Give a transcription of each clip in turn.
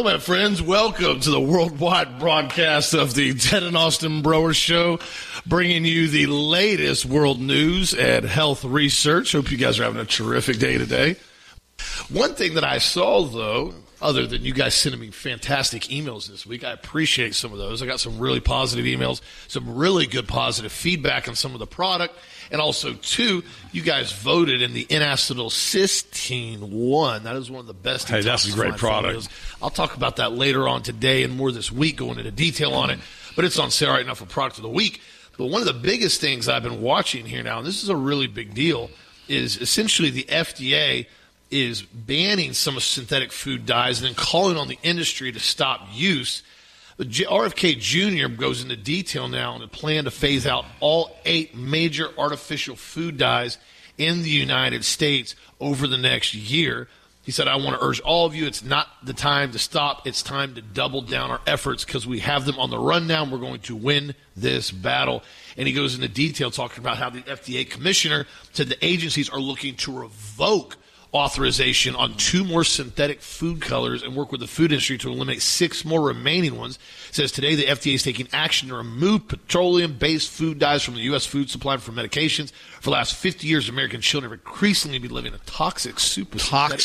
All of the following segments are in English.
Hello, my friends. Welcome to the worldwide broadcast of the Ted and Austin Broer Show, bringing you the latest world news and health research. Hope you guys are having a terrific day today. One thing that I saw, though, other than you guys sending me fantastic emails this week, I appreciate some of those. I got some really positive emails, some really good positive feedback on some of the product. And also, too, you guys voted in the N-acetylcysteine one. That is one of the best. Hey, that's a great product. Formulas. I'll talk about that later on today and more this week, going into detail on it. But it's on sale right now for Product of the Week. But one of the biggest things I've been watching here now, and this is a really big deal, is essentially the FDA is banning some of synthetic food dyes and then calling on the industry to stop use. But RFK Jr. goes into detail now on a plan to phase out all 8 major artificial food dyes in the United States over the next year. He said, I want to urge all of you, it's not the time to stop. It's time to double down our efforts because we have them on the run now, and we're going to win this battle. And he goes into detail talking about how the FDA commissioner said the agencies are looking to revoke authorization on 2 more synthetic food colors and work with the food industry to eliminate 6 more remaining ones. It says today the FDA is taking action to remove petroleum-based food dyes from the U.S. food supply for medications. For the last 50 years, American children have increasingly been living a toxic soup of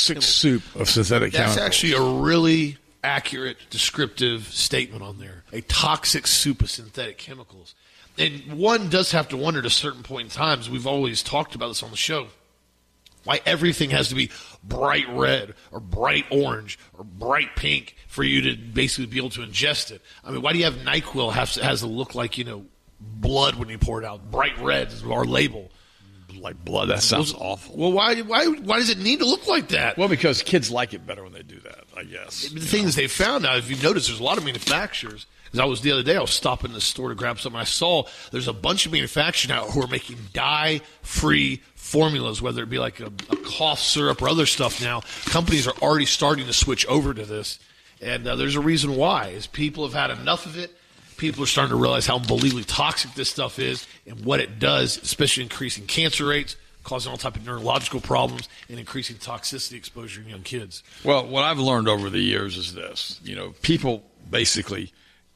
synthetic chemicals. That's actually a really accurate, descriptive statement on there. A toxic soup of synthetic chemicals. And one does have to wonder at a certain point in time, we've always talked about this on the show, why everything has to be bright red or bright orange or bright pink for you to basically be able to ingest it. I mean, why do you have NyQuil has to look like, blood when you pour it out? Bright red is our label. Like blood, that sounds awful. Well, why does it need to look like that? Well, because kids like it better when they do that, I guess. The thing is, they found out, if you've noticed, there's a lot of manufacturers. Because the other day, I was stopping in the store to grab something. I saw there's a bunch of manufacturers now who are making dye-free formulas, whether it be like a cough syrup or other stuff now. Companies are already starting to switch over to this. And there's a reason why. Is people have had enough of it. People are starting to realize how unbelievably toxic this stuff is and what it does, especially increasing cancer rates, causing all type of neurological problems, and increasing toxicity exposure in young kids. Well, what I've learned over the years is this. People basically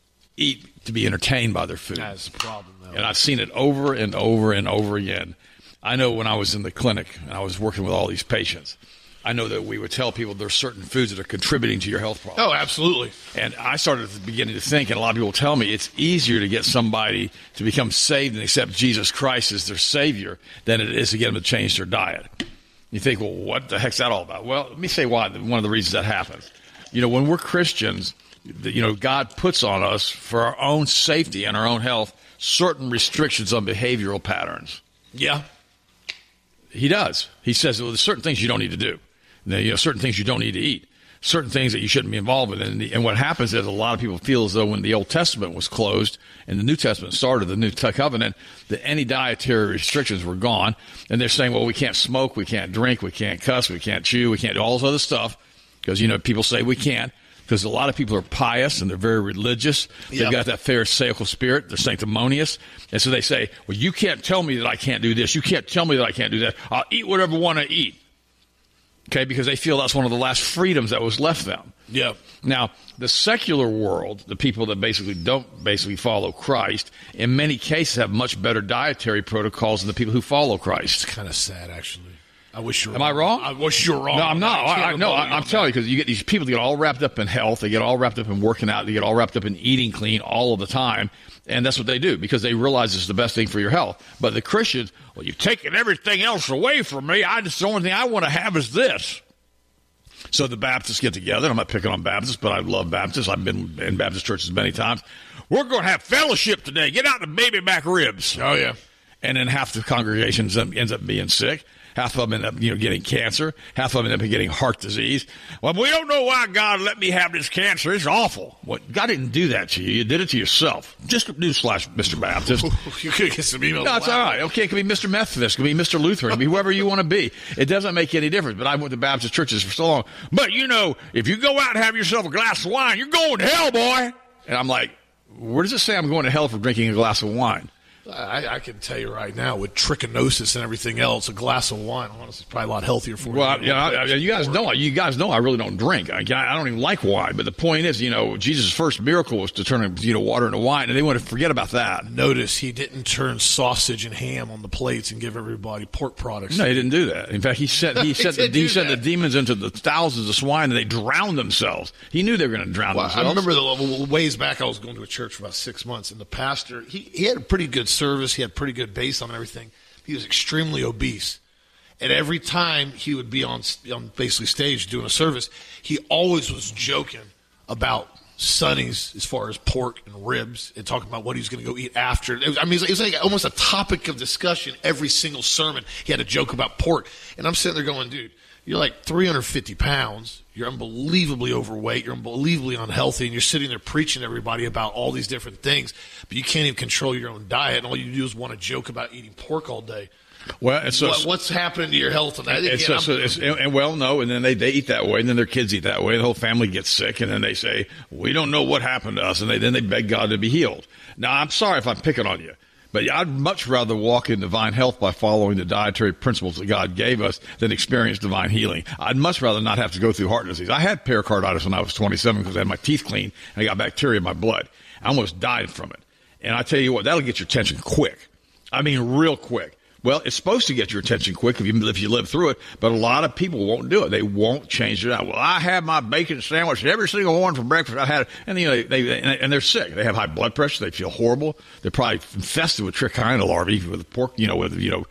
eat to be entertained by their food. That's the problem, though. And I've seen it over and over and over again. I know when I was in the clinic and I was working with all these patients, I know that we would tell people there's certain foods that are contributing to your health problems. Oh, absolutely. And I started at the beginning to think, and a lot of people tell me, it's easier to get somebody to become saved and accept Jesus Christ as their Savior than it is to get them to change their diet. You think, well, what the heck's that all about? Well, let me say why. One of the reasons that happens. When we're Christians, God puts on us for our own safety and our own health certain restrictions on behavioral patterns. Yeah. He does. He says, well, there's certain things you don't need to do. Certain things you don't need to eat. Certain things that you shouldn't be involved with. And what happens is a lot of people feel as though when the Old Testament was closed and the New Testament started, the New Covenant, that any dietary restrictions were gone. And they're saying, well, we can't smoke, we can't drink, we can't cuss, we can't chew, we can't do all this other stuff. Because, people say we can't. Because a lot of people are pious and they're very religious. They've got that pharisaical spirit. They're sanctimonious. And so they say, well, you can't tell me that I can't do this. You can't tell me that I can't do that. I'll eat whatever I want to eat. Okay, because they feel that's one of the last freedoms that was left them. Yeah. Now, the secular world, the people that don't follow Christ, in many cases have much better dietary protocols than the people who follow Christ. It's kind of sad, actually. I wish you were wrong. Am I wrong? I wish you were wrong. No, I'm not. I'm telling you, because you get these people that get all wrapped up in health. They get all wrapped up in working out. They get all wrapped up in eating clean all of the time. And that's what they do because they realize it's the best thing for your health. But the Christians, well, you've taken everything else away from me. The only thing I want to have is this. So the Baptists get together. I'm not picking on Baptists, but I love Baptists. I've been in Baptist churches many times. We're going to have fellowship today. Get out the baby back ribs. Oh, yeah. And then half the congregation ends up being sick. Half of them end up, getting cancer. Half of them end up getting heart disease. Well, we don't know why God let me have this cancer. It's awful. Well, God didn't do that to you. You did it to yourself. Just newsflash, Mr. Baptist. You could get some emails. No, it's all right. Okay, it could be Mr. Methodist. It could be Mr. Lutheran. It could be whoever you want to be. It doesn't make any difference. But I went to Baptist churches for so long. But, if you go out and have yourself a glass of wine, you're going to hell, boy. And I'm like, where does it say I'm going to hell for drinking a glass of wine? I can tell you right now, with trichinosis and everything else, a glass of wine, honestly, is probably a lot healthier for you. Well, you guys know I really don't drink. I don't even like wine. But the point is, Jesus' first miracle was to turn water into wine, and they want to forget about that. Notice he didn't turn sausage and ham on the plates and give everybody pork products. No, he didn't do that. In fact, he sent the demons into the thousands of swine, and they drowned themselves. He knew they were going to drown themselves. I remember the ways back, I was going to a church for about 6 months, and the pastor, he had a pretty good service. He had pretty good base on everything. He was extremely obese. And every time he would be on basically stage doing a service, he always was joking about Sonny's as far as pork and ribs and talking about what he was going to go eat after. It was like almost a topic of discussion every single sermon. He had a joke about pork. And I'm sitting there going, dude, you're like 350 pounds. You're unbelievably overweight. You're unbelievably unhealthy. And you're sitting there preaching to everybody about all these different things. But you can't even control your own diet. And all you do is want to joke about eating pork all day. Well, what's happening to your health? And then they eat that way. And then their kids eat that way. The whole family gets sick. And then they say, we don't know what happened to us. And then they beg God to be healed. Now, I'm sorry if I'm picking on you. But I'd much rather walk in divine health by following the dietary principles that God gave us than experience divine healing. I'd much rather not have to go through heart disease. I had pericarditis when I was 27 because I had my teeth cleaned and I got bacteria in my blood. I almost died from it. And I tell you what, that'll get your attention quick. I mean, real quick. Well, it's supposed to get your attention quick if you live through it, but a lot of people won't do it. They won't change it out. Well, I have my bacon sandwich every single one for breakfast. I had it, and they're sick. They have high blood pressure. They feel horrible. They're probably infested with trichina larvae, with pork, with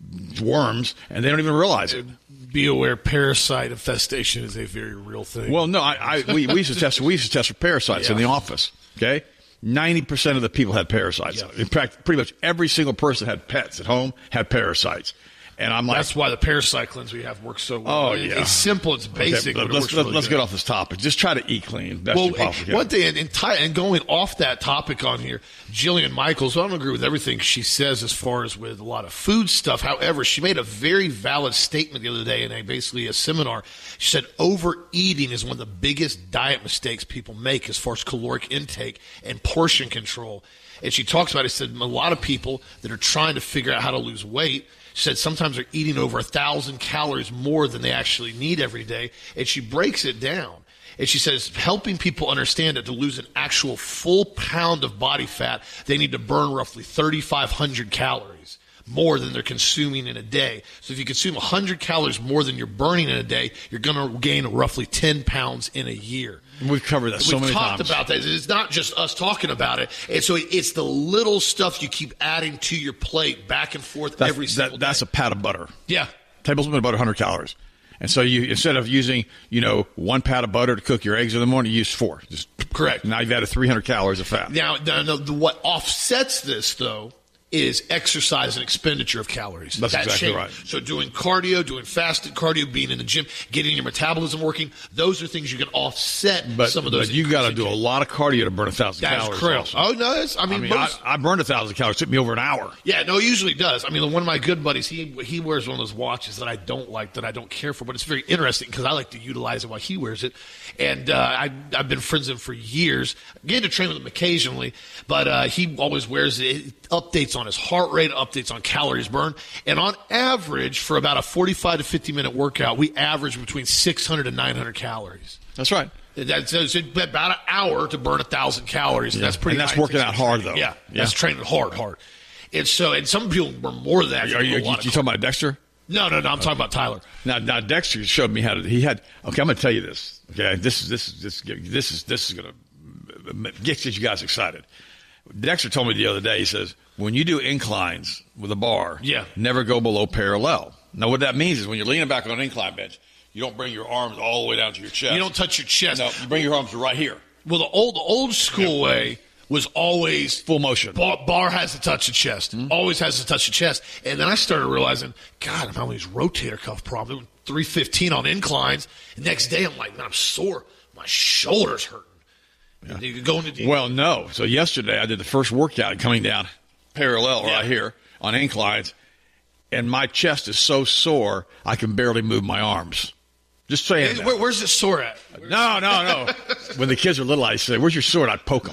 worms, and they don't even realize it. Be aware, parasite infestation is a very real thing. Well, no, we used to test for parasites in the office. Okay. 90% of the people had parasites. Yeah. In fact, pretty much every single person had pets at home had parasites. And I'm like, that's why the parasite cleanse we have works so well. Oh, yeah. It's simple, it's basic. Okay, let's get off this topic. Just try to eat clean. Best you possibly can. One thing, and going off that topic on here, Jillian Michaels, I don't agree with everything she says as far as with a lot of food stuff. However, she made a very valid statement the other day in a seminar. She said overeating is one of the biggest diet mistakes people make as far as caloric intake and portion control. And she talks about it, said a lot of people that are trying to figure out how to lose weight, she said sometimes they're eating over 1,000 calories more than they actually need every day. And she breaks it down. And she says helping people understand that to lose an actual full pound of body fat, they need to burn roughly 3,500 calories more than they're consuming in a day. So if you consume 100 calories more than you're burning in a day, you're going to gain roughly 10 pounds in a year. We've covered that so many times. We've talked about that. It's not just us talking about it. And so it's the little stuff you keep adding to your plate back and forth every single day. That's a pat of butter. Yeah. Tablespoon of butter, 100 calories. And so you, instead of using, 1 pat of butter to cook your eggs in the morning, you use 4. Just correct. Now you've added 300 calories of fat. Now what offsets this, though, is exercise and expenditure of calories. That's exactly right. So doing cardio, doing fasted cardio, being in the gym, getting your metabolism working, those are things you can offset some of those. But you got to do a lot of cardio to burn 1,000 calories. That's correct. Also. Oh, no, I burned 1,000 calories. It took me over an hour. Yeah, no, it usually does. I mean, one of my good buddies, he wears one of those watches that I don't like, that I don't care for, but it's very interesting because I like to utilize it while he wears it. And I've been friends with him for years. I get to train with him occasionally, but he always wears it. Updates on his heart rate, updates on calories burned. And on average, for about a 45 to 50-minute workout, we average between 600 and 900 calories. That's right. That's about an hour to burn 1,000 calories. And that's pretty. And that's working out hard, though. Yeah, that's training hard. And some people burn more than that. Are you talking about Dexter? No. I'm talking about Tyler. Now Dexter showed me how to. He had. Okay, I'm going to tell you this. Okay, this is going to get you guys excited. Dexter told me the other day, he says, when you do inclines with a bar, never go below parallel. Now, what that means is when you're leaning back on an incline bench, you don't bring your arms all the way down to your chest. You don't touch your chest. No, you bring your arms to right here. Well, the old school way was always full motion. Bar has to touch the chest. Mm-hmm. Always has to touch the chest. And then I started realizing, God, I'm having these rotator cuff problems. 315 on inclines. The next day, I'm like, man, I'm sore. My shoulder's hurting. Yeah. Well, no. So yesterday I did the first workout coming down parallel right here on inclines, and my chest is so sore I can barely move my arms. Just saying. Where's it sore at? No. When the kids are little, I say, "Where's your sword?" I'd poke them.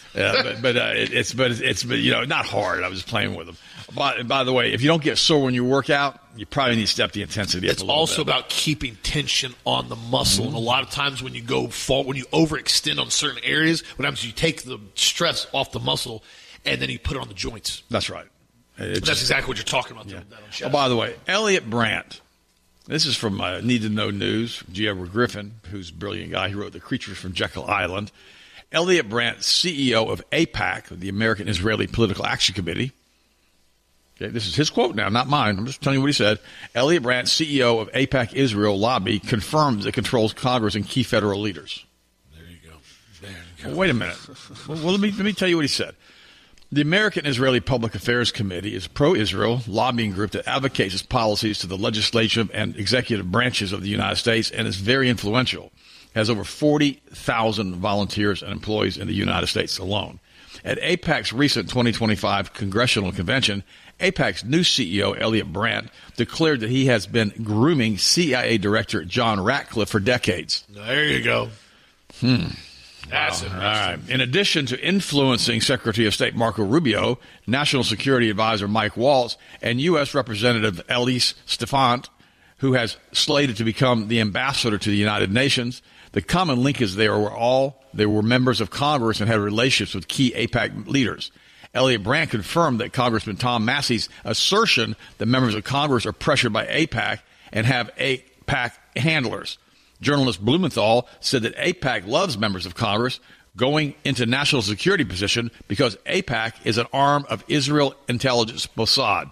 It's not hard. I was playing with them. By the way, if you don't get sore when you work out, you probably need to step the intensity up a little bit. It's also about keeping tension on the muscle. And a lot of times when you when you overextend on certain areas, what happens is you take the stress off the muscle and then you put it on the joints. That's right. That's exactly what you're talking about. Yeah. Oh, by the way, Elliot Brandt. This is from Need to Know News. G. Edward Griffin, who's a brilliant guy. He wrote The Creatures from Jekyll Island. Elliot Brandt, CEO of AIPAC, the American Israeli Political Action Committee. Okay, this is his quote now, not mine. I'm just telling you what he said. Elliot Brandt, CEO of AIPAC Israel Lobby, confirms it controls Congress and key federal leaders. There you go. Well, wait a minute. Well, let me tell you what he said. The American Israeli Public Affairs Committee is a pro-Israel lobbying group that advocates its policies to the legislative and executive branches of the United States and is very influential. It has over 40,000 volunteers and employees in the United States alone. At AIPAC's recent 2025 congressional convention, AIPAC's new CEO, Elliot Brandt, declared that he has been grooming CIA Director John Ratcliffe for decades. There you go. That's interesting. All right. In addition to influencing Secretary of State Marco Rubio, National Security Advisor Mike Waltz, and U.S. Representative Elise Stephant, who has slated to become the ambassador to the United Nations, the common link is they were members of Congress and had relationships with key AIPAC leaders. Elliot Brandt confirmed that Congressman Tom Massey's assertion that members of Congress are pressured by AIPAC and have AIPAC handlers. Journalist Blumenthal said that AIPAC loves members of Congress going into national security position because AIPAC is an arm of Israel intelligence Mossad.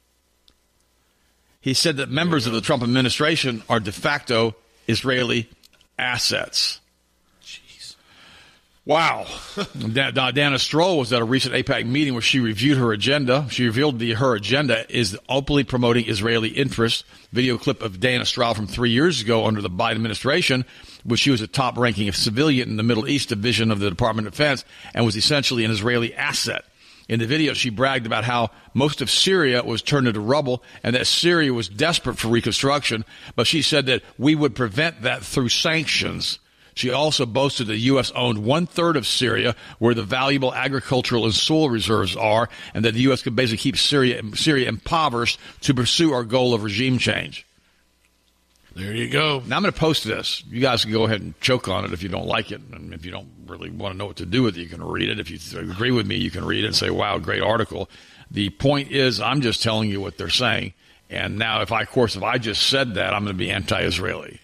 He said that members of the Trump administration are de facto Israeli assets. Jeez. Wow. Dana Stroll was at a recent AIPAC meeting where she reviewed her agenda. She revealed her agenda is openly promoting Israeli interests. Video clip of Dana Stroll from 3 years ago under the Biden administration, when she was a top-ranking civilian in the Middle East division of the Department of Defense and was essentially an Israeli asset. In the video, she bragged about how most of Syria was turned into rubble and that Syria was desperate for reconstruction, but she said that we would prevent that through sanctions. She also boasted that the U.S. owned 1/3 of Syria, where the valuable agricultural and soil reserves are, and that the U.S. could basically keep Syria impoverished to pursue our goal of regime change. There you go. Now I'm going to post this. You guys can go ahead and choke on it if you don't like it. And if you don't really want to know what to do with it, you can read it. If you agree with me, you can read it and say, wow, great article. The point is, I'm just telling you what they're saying. And now, if I just said that, I'm going to be anti-Israeli.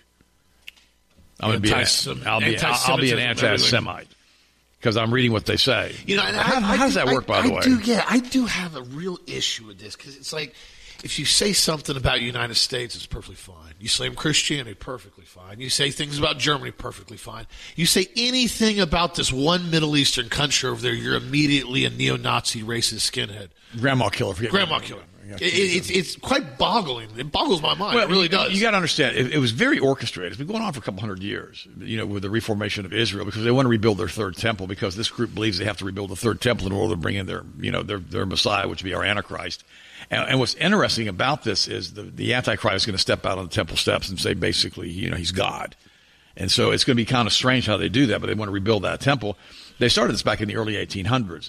I'll be an anti-Semite because I'm reading what they say. You know, and how does that work, by the way? I do have a real issue with this because it's like if you say something about the United States, it's perfectly fine. You say Christianity, perfectly fine. You say things about Germany, perfectly fine. You say anything about this one Middle Eastern country over there, you're immediately a neo-Nazi racist skinhead. Grandma killer. Grandma killer. It's quite boggling. It boggles my mind. Well, it really does. You got to understand, it was very orchestrated. It's been going on for a couple hundred years, with the reformation of Israel, because they want to rebuild their third temple, because this group believes they have to rebuild the third temple in order to bring in their Messiah, which would be our Antichrist. And what's interesting about this is the Antichrist is going to step out on the temple steps and say, basically, he's God. And so it's going to be kind of strange how they do that, but they want to rebuild that temple. They started this back in the early 1800s,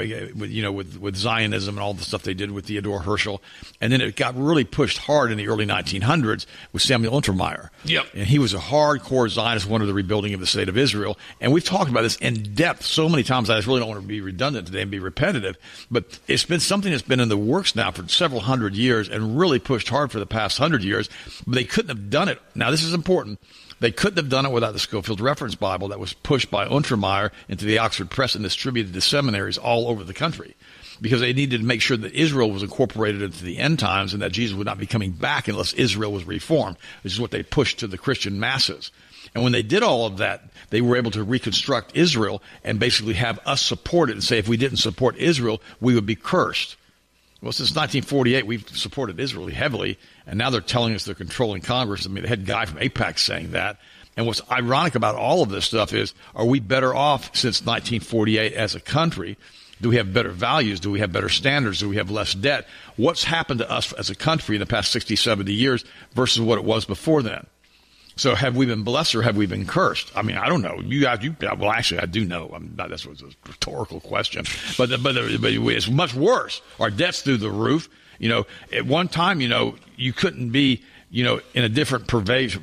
and with Zionism and all the stuff they did with Theodore Herschel, and then it got really pushed hard in the early 1900s with Samuel Untermyer. Yep. And he was a hardcore Zionist, wanted the rebuilding of the state of Israel, and we've talked about this in depth so many times. I just really don't want to be redundant today and be repetitive, but it's been something that's been in the works now for several hundred years and really pushed hard for the past 100 years. But they couldn't have done it. Now, this is important. They couldn't have done it without the Scofield Reference Bible that was pushed by Untermyer into the Oxford Press and distributed to seminaries all over the country, because they needed to make sure that Israel was incorporated into the end times and that Jesus would not be coming back unless Israel was reformed, which is what they pushed to the Christian masses. And when they did all of that, they were able to reconstruct Israel and basically have us support it and say if we didn't support Israel, we would be cursed. Well, since 1948, we've supported Israel heavily, and now they're telling us they're controlling Congress. I mean, the head guy from AIPAC saying that. And what's ironic about all of this stuff is, are we better off since 1948 as a country? Do we have better values? Do we have better standards? Do we have less debt? What's happened to us as a country in the past 60, 70 years versus what it was before then? So have we been blessed or have we been cursed? I mean, I don't know. Well, actually, I do know. That's a rhetorical question. But it's much worse. Our debt's through the roof. At one time, you couldn't be, in a different perverse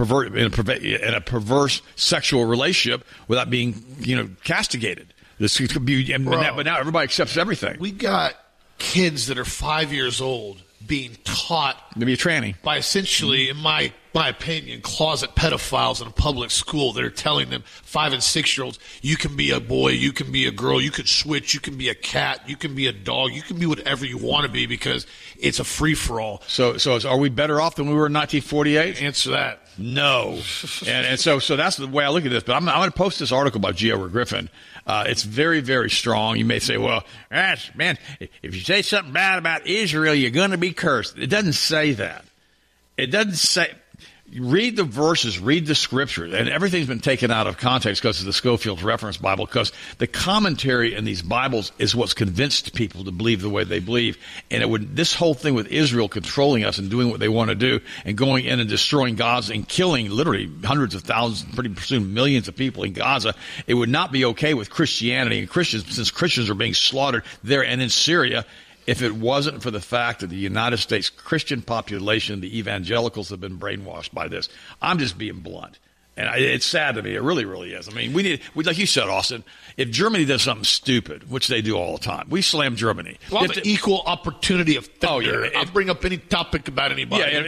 sexual relationship without being, castigated. But now everybody accepts everything. We got kids that are 5 years old being taught to be a tranny by essentially, in my opinion, closet pedophiles in a public school that are telling them 5 and 6 year olds, you can be a boy, you can be a girl, you could switch, you can be a cat, you can be a dog, you can be whatever you want to be because it's a free for all. So are we better off than we were in 1948? Answer that. No. and so that's the way I look at this. But I'm going to post this article by G. Edward Griffin. It's very, very strong. You may say, well, man, if you say something bad about Israel, you're going to be cursed. It doesn't say that. It doesn't say. Read the verses, read the scripture, and everything's been taken out of context because of the Schofield Reference Bible, because the commentary in these Bibles is what's convinced people to believe the way they believe. And this whole thing with Israel controlling us and doing what they want to do and going in and destroying Gaza and killing literally hundreds of thousands, pretty soon millions of people in Gaza, it would not be okay with Christianity and Christians, since Christians are being slaughtered there and in Syria, if it wasn't for the fact that the United States Christian population, the evangelicals, have been brainwashed by this. I'm just being blunt. And it's sad to me. It really, really is. I mean, like you said, Austin, if Germany does something stupid, which they do all the time, we slam Germany. Well, I'm an equal opportunity offender. I'll bring up any topic about anybody. Yeah,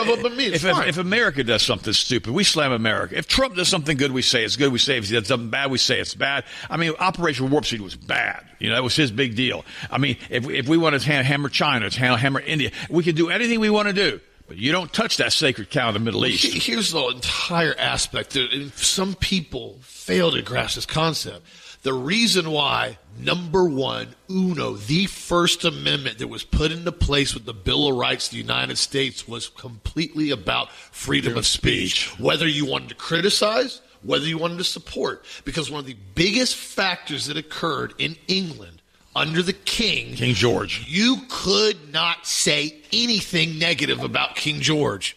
if America does something stupid, we slam America. If Trump does something good, we say it's good. We say if he does something bad, we say it's bad. I mean, Operation Warp Speed was bad. That was his big deal. I mean, if we want to hammer China, hammer India, we can do anything we want to do. But you don't touch that sacred cow in the Middle East. Here's the entire aspect. Some people fail to grasp this concept. The reason why, number one, the First Amendment that was put into place with the Bill of Rights of the United States was completely about freedom of speech. Whether you wanted to criticize, whether you wanted to support. Because one of the biggest factors that occurred in England under the King George, you could not say anything negative about King George.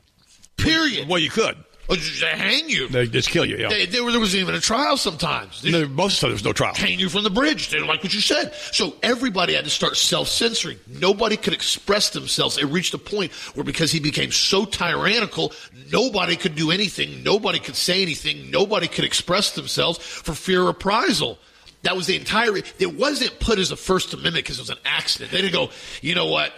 Period. Well, you could. Or just hang you. They just kill you, yeah. There was even a trial sometimes. Most of the time there was no trial. Hang you from the bridge. They didn't like what you said. So everybody had to start self-censoring. Nobody could express themselves. It reached a point where because he became so tyrannical, nobody could do anything. Nobody could say anything. Nobody could express themselves for fear of reprisal. That was the entire. It wasn't put as a First Amendment because it was an accident. They didn't go, you know what,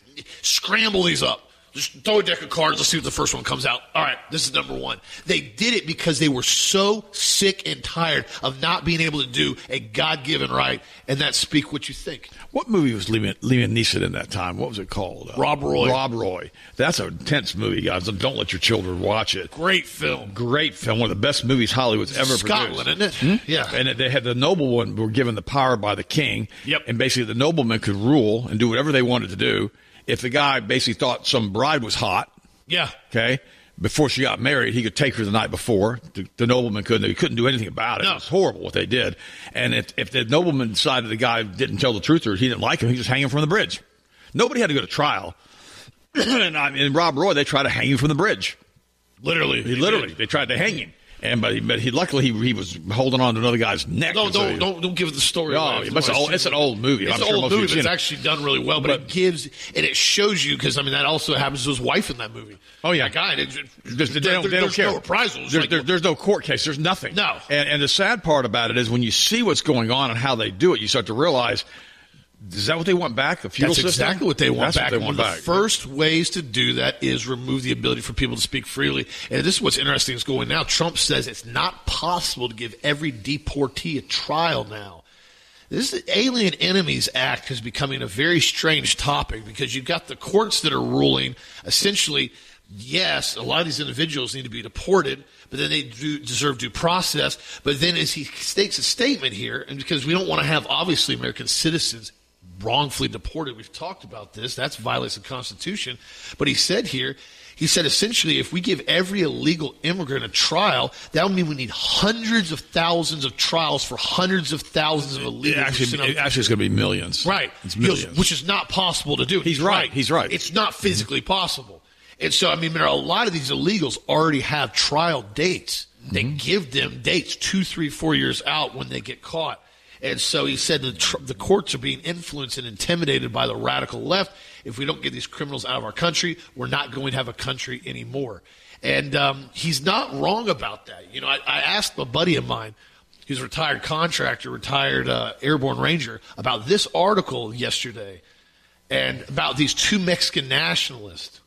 scramble these up. Just throw a deck of cards. Let's see what the first one comes out. All right, this is number one. They did it because they were so sick and tired of not being able to do a God-given right, and that's speak what you think. What movie was Liam Neeson in that time? What was it called? Rob Roy. Rob Roy. That's an intense movie, guys. Don't let your children watch it. Great film. Great film. One of the best movies Hollywood's ever Scotland, produced. Isn't it? Yeah. And they had the noblemen were given the power by the king. Yep. And basically the noblemen could rule and do whatever they wanted to do. If the guy basically thought some bride was hot, okay, before she got married, he could take her the night before. The nobleman couldn't. He couldn't do anything about it. No. It was horrible what they did. And if the nobleman decided the guy didn't tell the truth or he didn't like him, he just hang him from the bridge. Nobody had to go to trial. And in Rob Roy, they tried to hang him from the bridge. Literally. They tried to hang him. But luckily he was holding on to another guy's neck. Don't give the story away. It's an old movie. It's an old movie, but it's actually done really well. But it gives and it shows you because that also happens to his wife in that movie. Oh yeah, that guy. They don't care. No reprisals. There's no court case. There's nothing. No. And the sad part about it is when you see what's going on and how they do it, you start to realize. Is that what they want back? The fuel system? That's exactly what they want back. One of the first ways to do that is remove the ability for people to speak freely. And this is what's interesting is going now. Trump says it's not possible to give every deportee a trial now. This Alien Enemies Act is becoming a very strange topic because you've got the courts that are ruling essentially, yes, a lot of these individuals need to be deported, but then they deserve due process. But then as he states a statement here, and because we don't want to have, obviously, American citizens wrongfully deported. We've talked about this. That's violates the Constitution. But he said essentially if we give every illegal immigrant a trial, that would mean we need hundreds of thousands of trials for hundreds of thousands of illegals. Actually, it's going to be millions. Right. It's millions. Which is not possible to do. He's right. It's not physically possible. And so, I mean, a lot of these illegals already have trial dates. They give them dates 2, 3, 4 years out when they get caught. And so he said the courts are being influenced and intimidated by the radical left. If we don't get these criminals out of our country, we're not going to have a country anymore. And he's not wrong about that. You know, I asked a buddy of mine, who's a retired contractor, retired airborne ranger, about this article yesterday and about these 2 Mexican nationalists.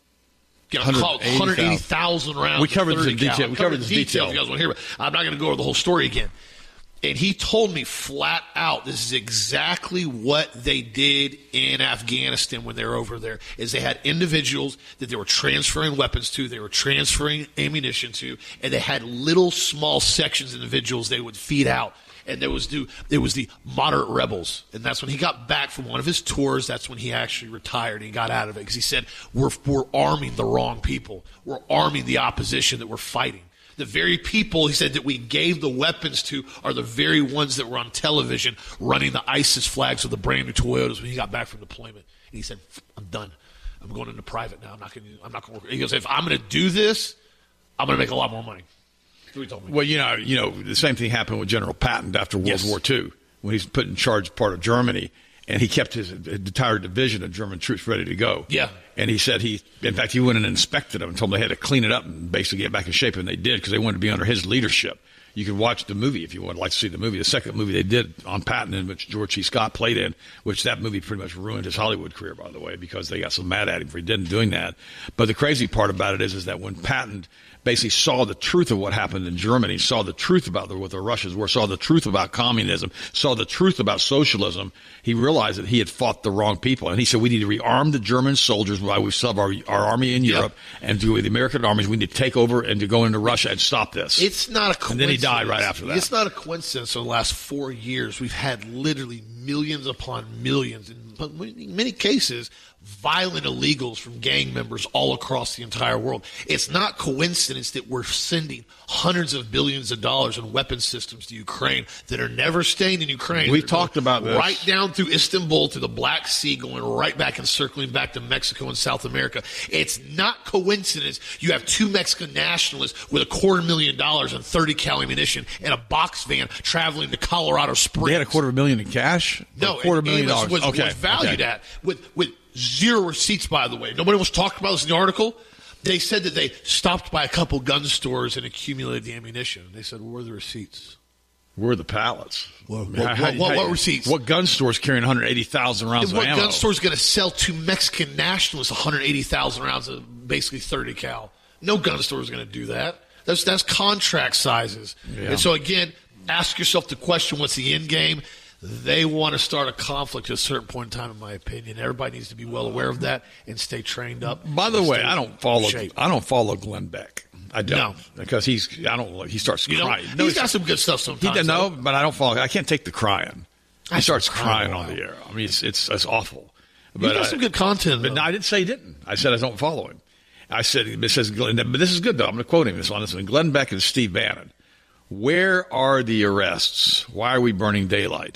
180,000 rounds. We covered this in detail. We covered this in detail. If you guys want to hear about it. I'm not going to go over the whole story again. And he told me flat out, this is exactly what they did in Afghanistan when they were over there, is they had individuals that they were transferring weapons to, they were transferring ammunition to, and they had little small sections of individuals they would feed out. And there was the moderate rebels. And that's when he got back from one of his tours. That's when he actually retired. He got out of it because he said, we're arming the wrong people. We're arming the opposition that we're fighting. The very people, he said, that we gave the weapons to are the very ones that were on television running the ISIS flags with the brand new Toyotas when he got back from deployment. And he said, I'm done. I'm going into private now. I'm not going to work. He goes, if I'm going to do this, I'm going to make a lot more money. That's what he told me. Well, you know, the same thing happened with General Patton after World War II when he's put in charge of part of Germany. And he kept his entire division of German troops ready to go. Yeah. And he said in fact, he went and inspected them and told them they had to clean it up and basically get back in shape. And they did because they wanted to be under his leadership. You can watch the movie if you would like to see the movie. The second movie they did on Patton, in which George C. Scott played in, which that movie pretty much ruined his Hollywood career, by the way, because they got so mad at him for he didn't doing that. But the crazy part about it is that when Patton basically saw the truth of what happened in Germany, saw the truth about what the Russians were, saw the truth about communism, saw the truth about socialism, he realized that he had fought the wrong people. And he said, we need to rearm the German soldiers while we sub our army in Europe, and do the American armies. We need to take over and to go into Russia and stop this. It's not a coincidence. And then he died right after that. It's not a coincidence. In the last 4 years, we've had literally millions upon millions, in many cases, violent illegals from gang members all across the entire world. It's not coincidence that we're sending hundreds of billions of dollars in weapon systems to Ukraine that are never staying in Ukraine. We talked about this. Right down through Istanbul to the Black Sea, going right back and circling back to Mexico and South America. It's not coincidence you have 2 Mexican nationalists with $250,000 and 30 cal ammunition in a box van traveling to Colorado Springs. They had $250,000 in cash? No, $250,000 was valued at with zero receipts, by the way. Nobody was talking about this in the article. They said that they stopped by a couple gun stores and accumulated the ammunition. They said, where are the receipts? Where are the pallets? What receipts? What gun store's carrying 180,000 rounds of ammo? What gun store's going to sell to Mexican nationalists 180,000 rounds of basically 30 cal? No gun store is going to do that. That's contract sizes. Yeah. And so, again, ask yourself the question, what's the end game? They want to start a conflict at a certain point in time, in my opinion. Everybody needs to be well aware of that and stay trained up. By the way, I don't follow Glenn Beck. I don't. No. Because he starts crying. No, he's got some good stuff sometimes. He doesn't know, but I don't follow. I can't take the crying. He starts crying on the air. I mean, it's awful. But he's got some good content. But no, I didn't say he didn't. I said I don't follow him. I said, but this is good, though. I'm going to quote him on this one. Glenn Beck and Steve Bannon. Where are the arrests? Why are we burning daylight?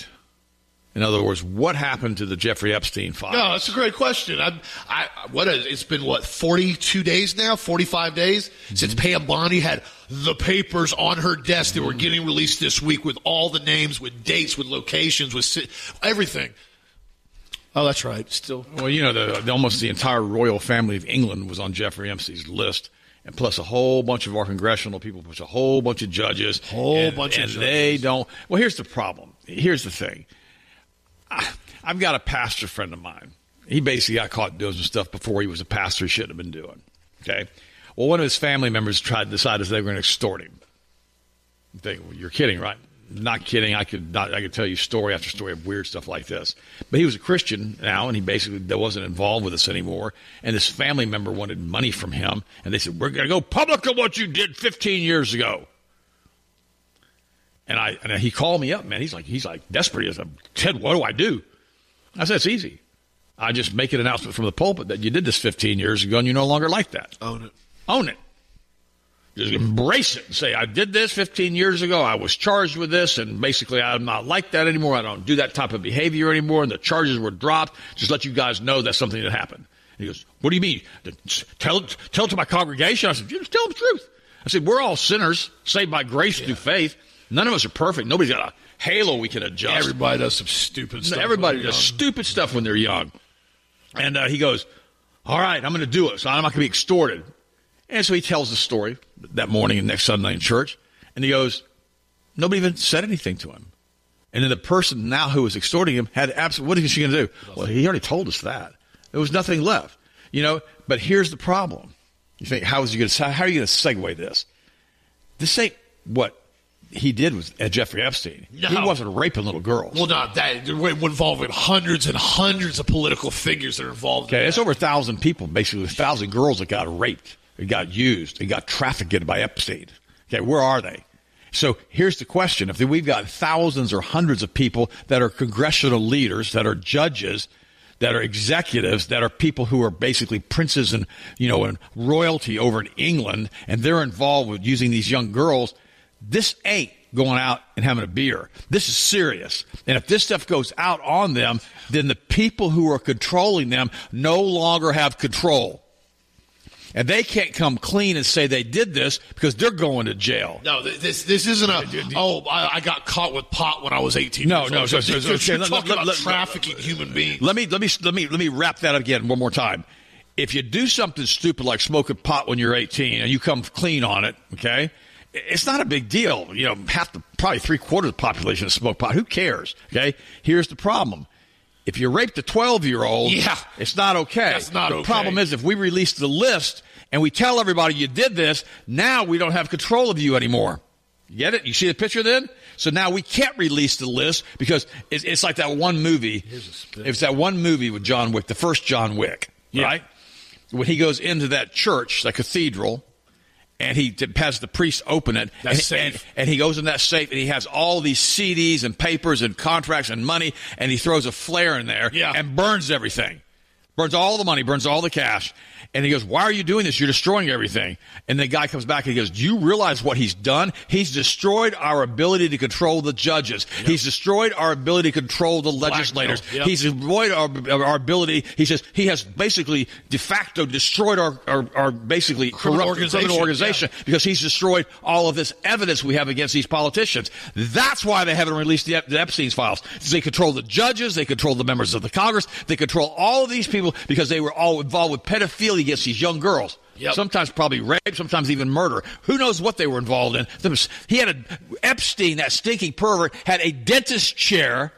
In other words, what happened to the Jeffrey Epstein files? No, that's a great question. It's been 42 days now, 45 days since Pam Bondi had the papers on her desk that were getting released this week with all the names, with dates, with locations, with everything. Oh, that's right. Still, well, almost the entire royal family of England was on Jeffrey Epstein's list. And plus a whole bunch of our congressional people, plus a whole bunch of judges. And they don't. Well, here's the problem. Here's the thing. I've got a pastor friend of mine. He basically got caught doing some stuff before he was a pastor he shouldn't have been doing. Okay. Well, one of his family members decided they were going to extort him. Well, you're kidding, right? Not kidding. I could tell you story after story of weird stuff like this. But he was a Christian now, and he basically wasn't involved with us anymore. And this family member wanted money from him, and they said, "We're going to go public on what you did 15 years ago." And he called me up, man. He's like desperate. He said, "Ted, what do I do?" I said, "It's easy. I just make an announcement from the pulpit that you did this 15 years ago, and you're no longer like that. Own it. Just embrace it and say, I did this 15 years ago. I was charged with this, and basically I'm not like that anymore. I don't do that type of behavior anymore, and the charges were dropped. Just let you guys know that's something that happened." And he goes, what do you mean? Tell it to my congregation. I said, just tell them the truth. I said, we're all sinners, saved by grace through faith. None of us are perfect. Nobody's got a halo we can adjust. Everybody does some stupid stuff. Everybody does stupid stuff when they're young. And he goes, all right, I'm going to do it, so I'm not going to be extorted. And so he tells the story that morning and next Sunday in church. And he goes, nobody even said anything to him. And then the person now who was extorting him had what is she going to do? Well, he already told us that. There was nothing left. But here's the problem. You think, how are you going to segue this? This ain't what he did with Jeffrey Epstein. No. He wasn't raping little girls. Well, not that. It involving hundreds and hundreds of political figures that are involved. Okay, it's over 1,000 people, basically 1,000 girls that got raped, that got used, and got trafficked by Epstein. Okay, where are they? So here's the question. If we've got thousands or hundreds of people that are congressional leaders, that are judges, that are executives, that are people who are basically princes and, and royalty over in England, and they're involved with using these young girls, this ain't going out and having a beer. This is serious. And if this stuff goes out on them, then the people who are controlling them no longer have control. And they can't come clean and say they did this because they're going to jail. No, this isn't I got caught with pot when I was 18. No. You're talking about trafficking human beings. Let me wrap that up again one more time. If you do something stupid like smoking pot when you're 18 and you come clean on it, okay, it's not a big deal. Probably 3/4 of the population smoke pot. Who cares? Okay, here's the problem. If you raped a 12-year-old, it's not okay. That's not okay. The problem is if we release the list and we tell everybody you did this, now we don't have control of you anymore. You get it? You see the picture then? So now we can't release the list because it's like that one movie. It's that one movie with John Wick, the first John Wick, right? When he goes into that church, that cathedral, and he has the priest open it, and he goes in that safe, and he has all these CDs and papers and contracts and money, and he throws a flare in there and burns everything. Burns all the money, burns all the cash. And he goes, why are you doing this? You're destroying everything. And the guy comes back and he goes, do you realize what he's done? He's destroyed our ability to control the judges. Yep. He's destroyed our ability to control the legislators. Yep. He's destroyed our ability. He says he has basically de facto destroyed our basically criminal organization because he's destroyed all of this evidence we have against these politicians. That's why they haven't released the Epstein's files. They control the judges. They control the members of the Congress. They control all of these people because they were all involved with pedophilia against these young girls. Yep. Sometimes probably rape, sometimes even murder. Who knows what they were involved in? Epstein, that stinking pervert, had a dentist chair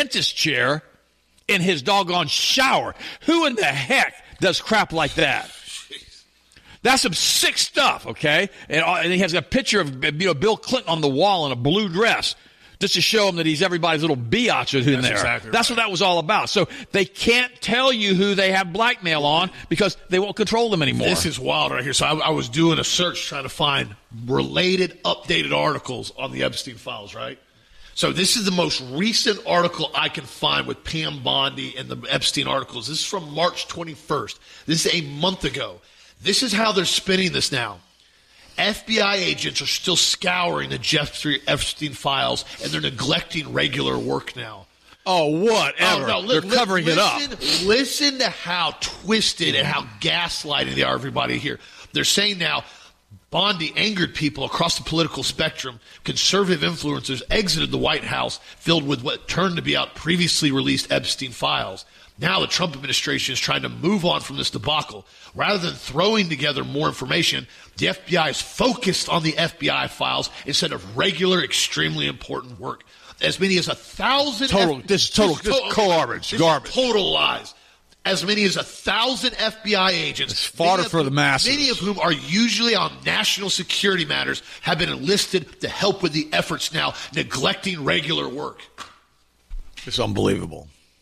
in his doggone shower. Who in the heck does crap like that? That's some sick stuff, okay? And he has a picture of Bill Clinton on the wall in a blue dress, just to show him that he's everybody's little biatch in there. Exactly That's what that was all about. So they can't tell you who they have blackmail on because they won't control them anymore. This is wild right here. So I was doing a search trying to find related, updated articles on the Epstein files, right? So this is the most recent article I can find with Pam Bondi and the Epstein articles. This is from March 21st. This is a month ago. This is how they're spinning this now. FBI agents are still scouring the Jeffrey Epstein files, and they're neglecting regular work now. Oh, whatever. Oh, no, they're covering it up. Listen to how twisted and how gaslighting they are, everybody here. They're saying now Bondi angered people across the political spectrum. Conservative influencers exited the White House filled with what turned to be out previously released Epstein files. Now the Trump administration is trying to move on from this debacle. Rather than throwing together more information, the FBI is focused on the FBI files instead of regular, extremely important work. As many as 1,000... This is garbage. Total lies. As many as 1,000 FBI agents... It's fodder for the masses. Many of whom are usually on national security matters have been enlisted to help with the efforts now, neglecting regular work. It's unbelievable.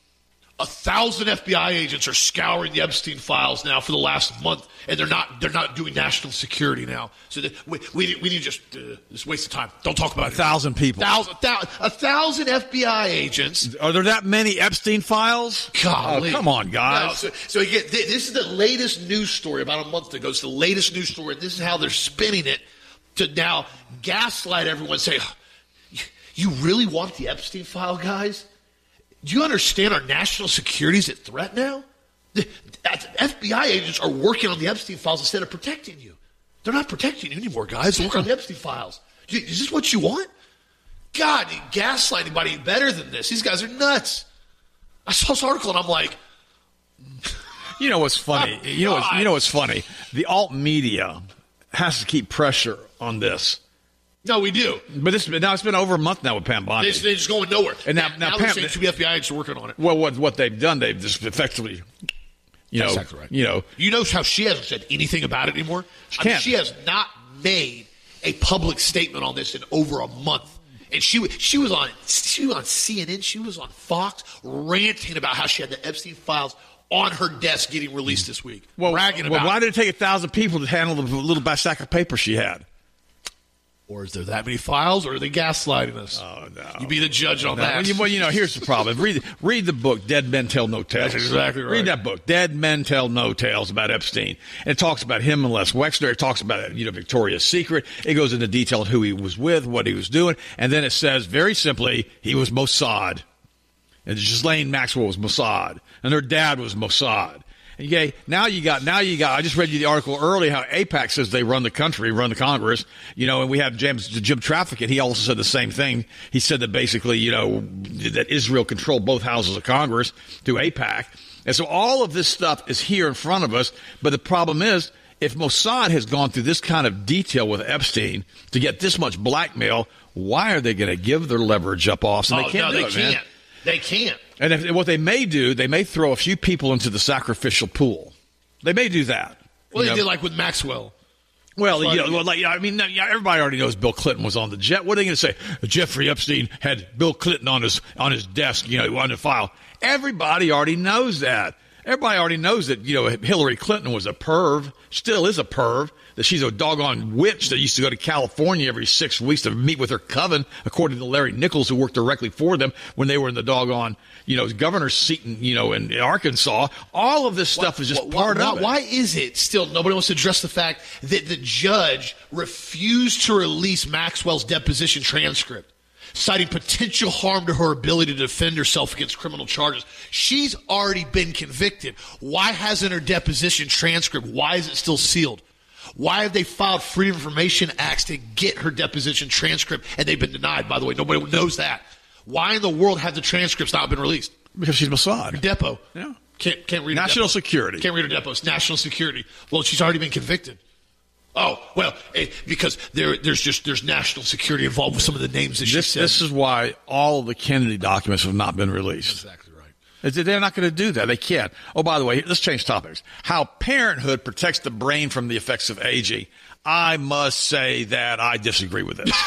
1,000 FBI agents are scouring the Epstein files now for the last month, and they're not doing national security now. So we need to just waste of time. Don't talk about 1,000 people. 1,000 FBI agents. Are there that many Epstein files? Golly. Oh, come on, guys. No, so again, this is the latest news story about a month ago. It's the latest news story. This is how they're spinning it to now gaslight everyone. Say, you really want the Epstein file, guys? Do you understand our national security is at threat now? The FBI agents are working on the Epstein files instead of protecting you. They're not protecting you anymore, guys. They're working on the Epstein files. Is this what you want? God, you gaslight anybody better than this. These guys are nuts. I saw this article and I'm like, you know what's funny? Oh, you know what's funny? The alt media has to keep pressure on this. No, we do. But now it's been over a month now with Pam Bondi. They're just going nowhere. And now Pam, they're saying 2 FBI agents are working on it. Well, what they've done, they've just effectively, That's exactly right. You know how she hasn't said anything about it anymore? She has not made a public statement on this in over a month. And she was on CNN, she was on Fox, ranting about how she had the Epstein files on her desk getting released this week. Bragging about why did it take 1,000 people to handle the little stack of paper she had? Or is there that many files, or are they gaslighting us? Oh, no. You be the judge on that. Well, here's the problem. Read the book, Dead Men Tell No Tales. That's exactly right. Read that book, Dead Men Tell No Tales, about Epstein. And it talks about him and Les Wexner. It talks about, Victoria's Secret. It goes into detail of who he was with, what he was doing. And then it says, very simply, he was Mossad. And Ghislaine Maxwell was Mossad. And her dad was Mossad. Okay, now you got, I just read you the article early how AIPAC says they run the country, run the Congress, and we have Jim Trafficant. He also said the same thing. He said that basically, that Israel controlled both houses of Congress through AIPAC. And so all of this stuff is here in front of us. But the problem is, if Mossad has gone through this kind of detail with Epstein to get this much blackmail, why are they going to give their leverage up off? So they can't do it, man. They can't. And what they may do, they may throw a few people into the sacrificial pool. They may do that. Well, they did like with Maxwell. Well, everybody already knows Bill Clinton was on the jet. What are they going to say? Jeffrey Epstein had Bill Clinton on his desk, on the file. Everybody already knows that. Everybody already knows that, Hillary Clinton was a perv, still is a perv, that she's a doggone witch that used to go to California every 6 weeks to meet with her coven, according to Larry Nichols, who worked directly for them when they were in the doggone, governor's seat in Arkansas. All of this stuff is just part of it. Why is it still nobody wants to address the fact that the judge refused to release Maxwell's deposition transcript, citing potential harm to her ability to defend herself against criminal charges? She's already been convicted. Why hasn't her deposition transcript? Why is it still sealed? Why have they filed Freedom of Information Acts to get her deposition transcript, and they've been denied, by the way? Nobody knows that. Why in the world have the transcripts not been released? Because she's Mossad. Her depo. Yeah. Can't read National Security. Can't read her depo. It's national security. Well, she's already been convicted. Oh, well, because there's national security involved with some of the names that she said. This is why all of the Kennedy documents have not been released. Exactly right. They're not going to do that. They can't. Oh, by the way, let's change topics. How parenthood protects the brain from the effects of aging. I must say that I disagree with this.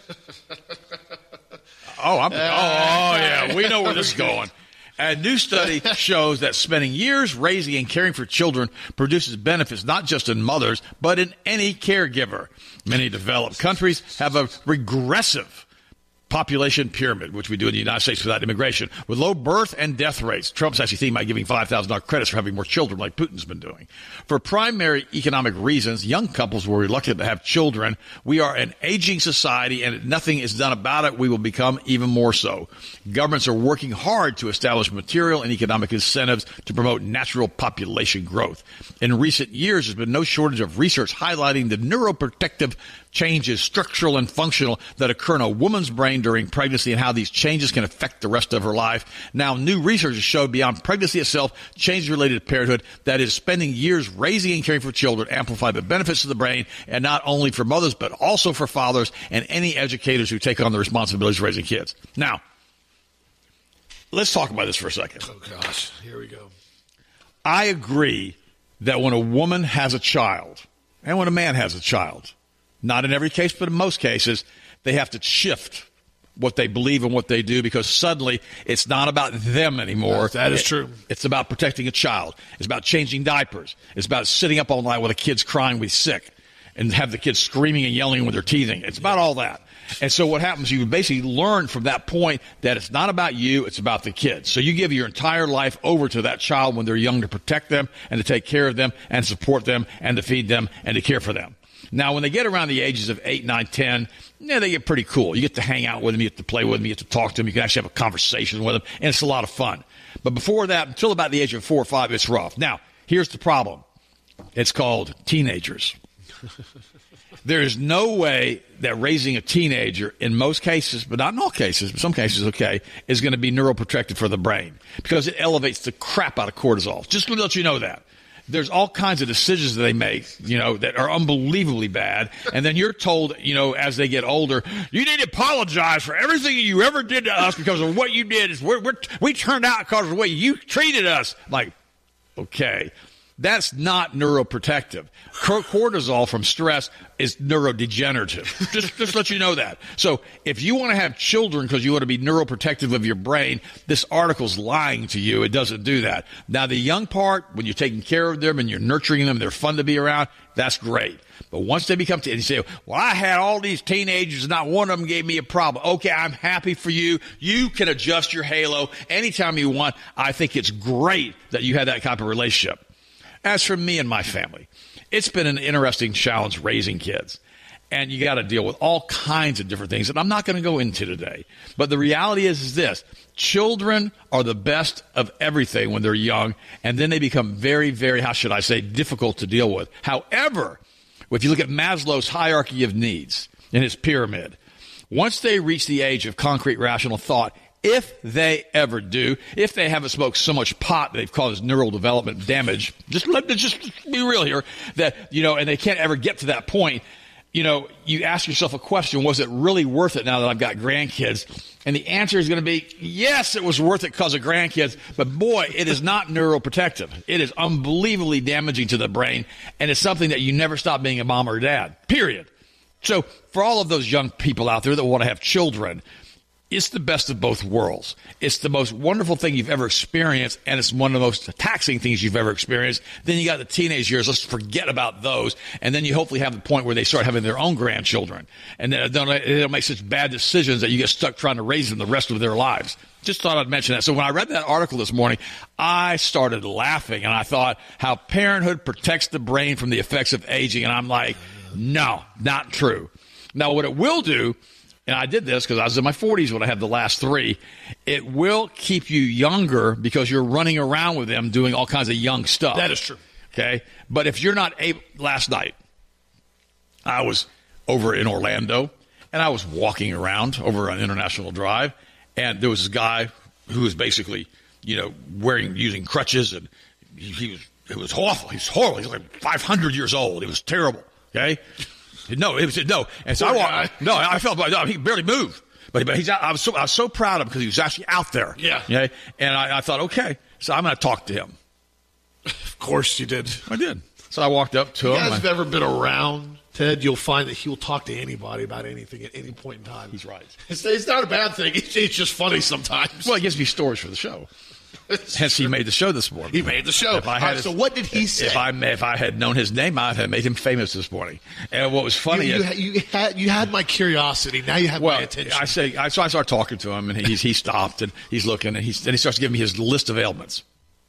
Yeah, we know where this is going. A new study shows that spending years raising and caring for children produces benefits not just in mothers, but in any caregiver. Many developed countries have a regressive population pyramid, which we do in the United States without immigration, with low birth and death rates. Trump's actually thinking about giving $5,000 credits for having more children like Putin's been doing. For primary economic reasons, young couples were reluctant to have children. We are an aging society, and if nothing is done about it, we will become even more so. Governments are working hard to establish material and economic incentives to promote natural population growth. In recent years, there's been no shortage of research highlighting the neuroprotective changes, structural and functional, that occur in a woman's brain during pregnancy and how these changes can affect the rest of her life. Now, new research has showed beyond pregnancy itself, changes related to parenthood, that is, spending years raising and caring for children, amplify the benefits of the brain, and not only for mothers, but also for fathers and any educators who take on the responsibilities of raising kids. Now, let's talk about this for a second. Oh, gosh. Here we go. I agree that when a woman has a child, and when a man has a child, not in every case, but in most cases, they have to shift what they believe and what they do, because suddenly it's not about them anymore. That is true. It's about protecting a child. It's about changing diapers. It's about sitting up all night while the kid's crying with sick and have the kids screaming and yelling when they're teething. It's about all that. And so what happens, you basically learn from that point that it's not about you, it's about the kids. So you give your entire life over to that child when they're young to protect them and to take care of them and support them and to feed them and to care for them. Now, when they get around the ages of 8, 9, 10, they get pretty cool. You get to hang out with them, you get to play with them, you get to talk to them, you can actually have a conversation with them, and it's a lot of fun. But before that, until about the age of 4 or 5, it's rough. Now, here's the problem. It's called teenagers. There is no way that raising a teenager, in most cases, but not in all cases, but some cases, okay, is going to be neuroprotective for the brain because it elevates the crap out of cortisol. Just to let you know that. There's all kinds of decisions that they make, that are unbelievably bad. And then you're told, as they get older, you need to apologize for everything you ever did to us because of what you did. We turned out because of the way you treated us. Like, okay. That's not neuroprotective. Cortisol from stress is neurodegenerative. Just let you know that. So if you want to have children because you want to be neuroprotective of your brain, this article's lying to you. It doesn't do that. Now, the young part, when you're taking care of them and you're nurturing them, they're fun to be around, that's great. But once they become, and you say, well, I had all these teenagers and not one of them gave me a problem. Okay, I'm happy for you. You can adjust your halo anytime you want. I think it's great that you had that type of relationship. As for me and my family, it's been an interesting challenge raising kids. And you got to deal with all kinds of different things that I'm not going to go into today. But the reality is this. Children are the best of everything when they're young, and then they become very, very, how should I say, difficult to deal with. However, if you look at Maslow's hierarchy of needs in his pyramid, once they reach the age of concrete rational thought, if they ever do, if they haven't smoked so much pot they've caused neural development damage, just be real here, that, and they can't ever get to that point, you ask yourself a question, was it really worth it now that I've got grandkids? And the answer is going to be, yes, it was worth it because of grandkids, but boy, it is not neuroprotective. It is unbelievably damaging to the brain, and it's something that you never stop being a mom or dad, period. So for all of those young people out there that want to have children, it's the best of both worlds. It's the most wonderful thing you've ever experienced, and it's one of the most taxing things you've ever experienced. Then you got the teenage years. Let's forget about those. And then you hopefully have the point where they start having their own grandchildren. And then they'll make such bad decisions that you get stuck trying to raise them the rest of their lives. Just thought I'd mention that. So when I read that article this morning, I started laughing, and I thought how parenthood protects the brain from the effects of aging. And I'm like, no, not true. Now, what it will do, and I did this because I was in my 40s when I had the last 3. It will keep you younger because you're running around with them doing all kinds of young stuff. That is true. Okay? But if you're not able, last night, I was over in Orlando, and I was walking around over on International Drive, and there was this guy who was basically, using crutches, and it was awful. He was horrible. He was like 500 years old. He was terrible. Okay? No, and so I felt like he barely moved, but he's out. I was so proud of him because he was actually out there. Yeah. Okay? And I thought, okay, so I'm going to talk to him. Of course you did. I did. So I walked up to him. If you guys have ever been around Ted, you'll find that he'll talk to anybody about anything at any point in time. He's right. It's not a bad thing. It's just funny sometimes. Well, it gives me stories for the show. Hence, he made the show this morning. He made the show. So what did he say? If I had known his name, I'd have made him famous this morning. And what was funny you had my curiosity. Now you have my attention. So I started talking to him, and he stopped, and he's looking, and he starts giving me his list of ailments.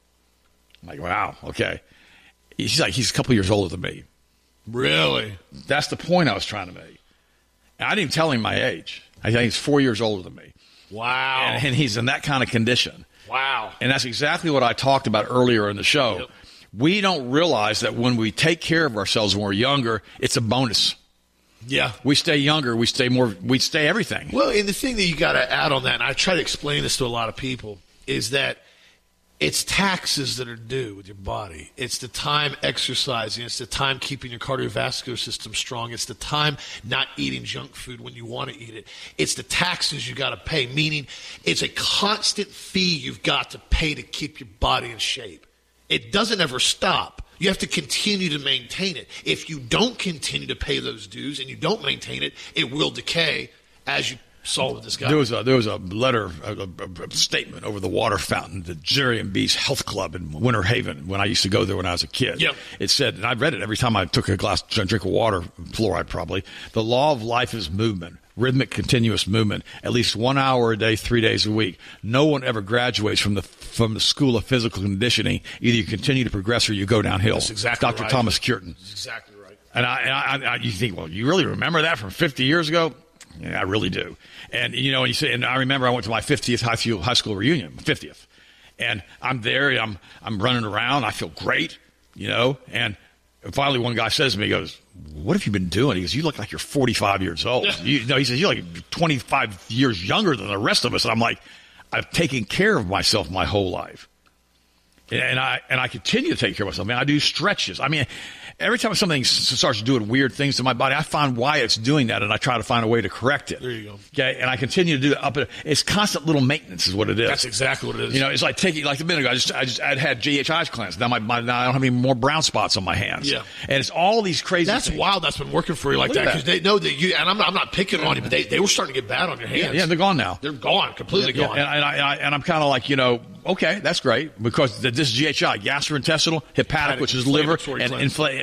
I'm like, wow, okay. He's a couple years older than me. Really? That's the point I was trying to make. And I didn't even tell him my age. I think he's 4 years older than me. Wow. And he's in that kind of condition. Wow. And that's exactly what I talked about earlier in the show. Yep. We don't realize that when we take care of ourselves when we're younger, it's a bonus. Yeah. We stay younger. We stay everything. Well, and the thing that you got to add on that, and I try to explain this to a lot of people, is that it's taxes that are due with your body. It's the time exercising. It's the time keeping your cardiovascular system strong. It's the time not eating junk food when you want to eat it. It's the taxes you got to pay, meaning it's a constant fee you've got to pay to keep your body in shape. It doesn't ever stop. You have to continue to maintain it. If you don't continue to pay those dues and you don't maintain it, it will decay as you saw with this guy. There was a letter, a statement over the water fountain at Jerry and B's Health Club in Winter Haven when I used to go there when I was a kid. Yep. It said, and I read it every time I took a drink of water, fluoride probably, the law of life is movement, rhythmic continuous movement, at least 1 hour a day, 3 days a week. No one ever graduates from the school of physical conditioning. Either you continue to progress or you go downhill. That's exactly Dr. right. Thomas Curtin. That's exactly right. And you think, well, you really remember that from 50 years ago? Yeah, I really do. And, and I remember I went to my 50th high school reunion, 50th. And I'm there, and I'm running around. I feel great, And finally, one guy says to me, he goes, "What have you been doing?" He goes, "You look like you're 45 years old." He says, "You're like 25 years younger than the rest of us." And I'm like, "I've taken care of myself my whole life." And I continue to take care of myself. I do stretches. Every time something starts doing weird things to my body, I find why it's doing that, and I try to find a way to correct it. There you go. Okay, and I continue to do it it's constant little maintenance, is what it is. That's exactly what it is. It's like a minute ago. I had GHIs cleansed. Now now I don't have any more brown spots on my hands. Yeah, and it's all these crazy. That's things. wild. That's been working for you like that because they know that you. And I'm not picking on you, but they were starting to get bad on your hands. Yeah, they're gone now. They're gone, completely gone. And I'm kind of like, okay, that's great because this is GHI, gastrointestinal, hepatic, which is liver, and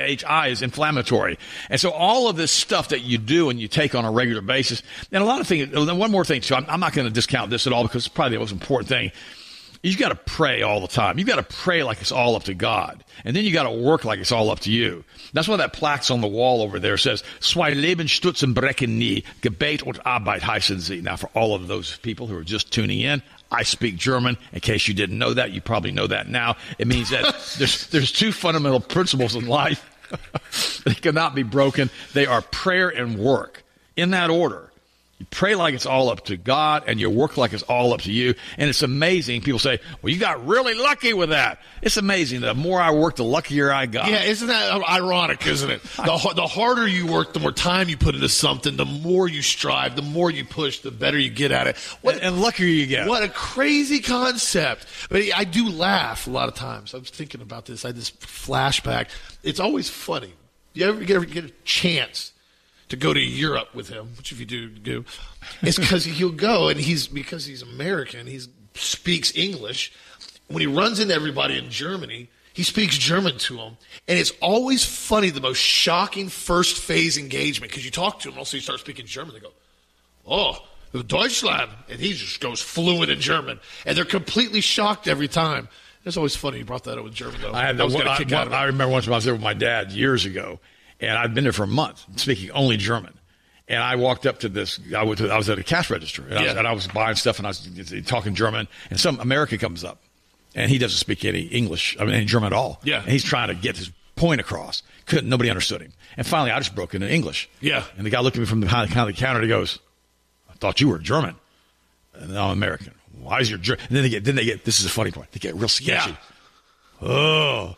HI is inflammatory. And so all of this stuff that you do and you take on a regular basis, and a lot of things, one more thing too, I'm not going to discount this at all because it's probably the most important thing. You've got to pray all the time. You've got to pray like it's all up to God. And then you got to work like it's all up to you. That's why that plaque's on the wall over there says, "Zwei Leben stützen brechen nie, Gebet und Arbeit heißen sie." Now, for all of those people who are just tuning in, I speak German. In case you didn't know that, you probably know that now. It means that there's two fundamental principles in life. They cannot be broken. They are prayer and work. In that order. You pray like it's all up to God, and you work like it's all up to you. And it's amazing. People say, "Well, you got really lucky with that." It's amazing. The more I work, the luckier I got. Yeah, isn't that ironic, isn't it? The harder you work, the more time you put into something, the more you strive, the more you push, the better you get at it. And luckier you get. What a crazy concept. But I do laugh a lot of times. I was thinking about this. I had this flashback. It's always funny. You ever get a chance to go to Europe with him, which if you do, it's because he'll go and because he's American, he speaks English. When he runs into everybody in Germany, he speaks German to them. And it's always funny, the most shocking first phase engagement, because you talk to him, also you start speaking German, they go, "Oh, Deutschland," and he just goes fluent in German. And they're completely shocked every time. It's always funny you brought that up with German, though. I remember once when I was there with my dad years ago, and I'd been there for a month, speaking only German. And I walked up to this. I was at a cash register, and I was buying stuff, and I was talking German. And some American comes up, and he doesn't speak any any German at all. Yeah. And he's trying to get his point across. Nobody understood him. And finally, I just broke into English. Yeah. And the guy looked at me from behind the counter, and he goes, "I thought you were German." And I'm American. Why is your German? And then they get. This is a funny part. They get real sketchy. Yeah. Oh.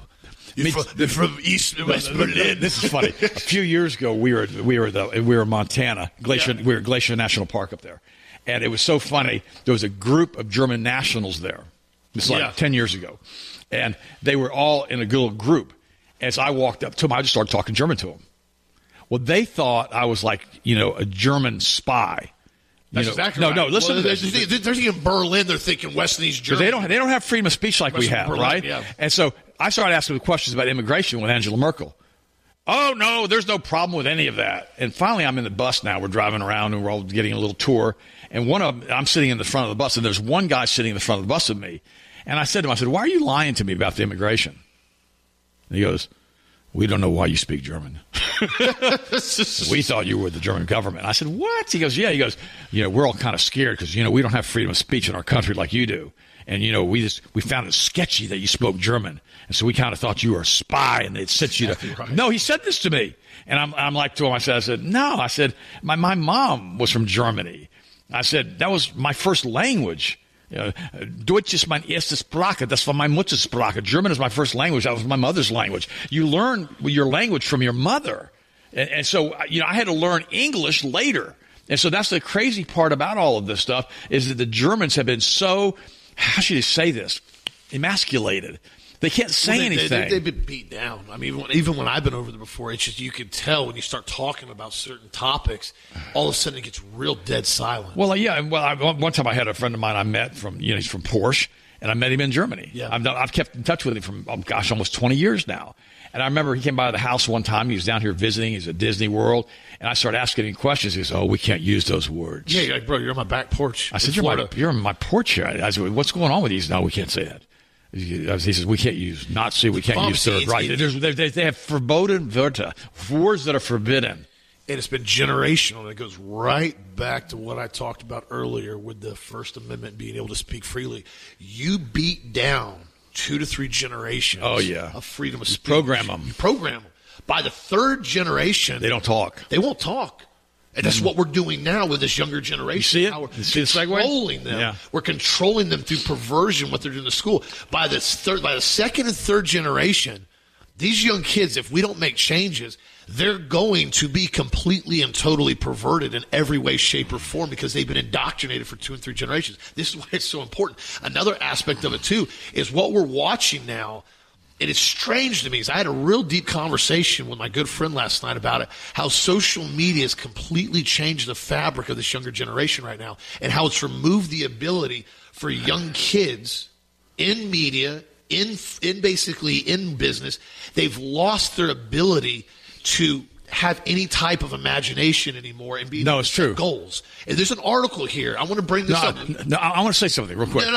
They're from East and West Berlin. This is funny. A few years ago, we were in Montana, Glacier. Yeah. We were at Glacier National Park up there, and it was so funny. There was a group of German nationals there. It's like 10 years ago, and they were all in a little group. As I walked up to them, I just started talking German to them. Well, they thought I was like a German spy. That's exactly right. No, listen to this. They're thinking Berlin. They're thinking West and East Germany. They don't have freedom of speech like we have, Berlin, right? Yeah. And so I started asking questions about immigration with Angela Merkel. "Oh, no, there's no problem with any of that." And finally, I'm in the bus now. We're driving around, and we're all getting a little tour. And I'm sitting in the front of the bus, and there's one guy sitting in the front of the bus with me. And I said to him, "Why are you lying to me about the immigration?" And he goes, "We don't know why you speak German." "We thought you were the German government." I said, "What?" He goes, "Yeah." He goes, "We're all kind of scared because, we don't have freedom of speech in our country like you do. And, we found it sketchy that you spoke German. And so we kind of thought you were a spy and they'd sent you to." Right. No, he said this to me. And I'm like to him, I said, "No." I said, my mom was from Germany. I said, "That was my first language. Deutsch ist meine erste Sprache. Das war meine Muttersprache. German is my first language. That was my mother's language." You learn your language from your mother. And so, I had to learn English later. And so that's the crazy part about all of this stuff is that the Germans have been so, how should I say this, emasculated. They can't say anything. They've been beat down. I mean, even when I've been over there before, it's just you can tell when you start talking about certain topics, all of a sudden it gets real dead silent. Well, yeah. Well, one time I had a friend of mine I met from, he's from Porsche, and I met him in Germany. Yeah. I've kept in touch with him from, almost 20 years now. And I remember he came by the house one time. He was down here visiting. He's at Disney World. And I started asking him questions. He goes, "Oh, we can't use those words." Yeah, you're like, "Bro, you're on my back porch." I said, you're on my porch here. I said, "What's going on with you?" He said, "No, we can't say that." He says, "We can't use Nazi. We can't use third right." They have verboten Wörter, words that are forbidden And it's been generational. And it goes right back to what I talked about earlier with the First Amendment being able to speak freely. You beat down 2 to 3 generations of freedom of speech. You program them. By the third generation, they don't talk. They won't talk. And that's what we're doing now with this younger generation. You see it? We're you see the segue? Controlling them. Yeah. We're controlling them through perversion, what they're doing in school. By the second and third generation, these young kids, if we don't make changes, they're going to be completely and totally perverted in every way, shape, or form because they've been indoctrinated for 2 and 3 generations. This is why it's so important. Another aspect of it, too, is what we're watching now. And it's strange to me, is I had a real deep conversation with my good friend last night about it, how social media has completely changed the fabric of this younger generation right now, and how it's removed the ability for young kids in media, in basically in business. They've lost their ability to have any type of imagination anymore and be able to set goals. And there's an article here. I want to bring this up. No, I want to say something real quick.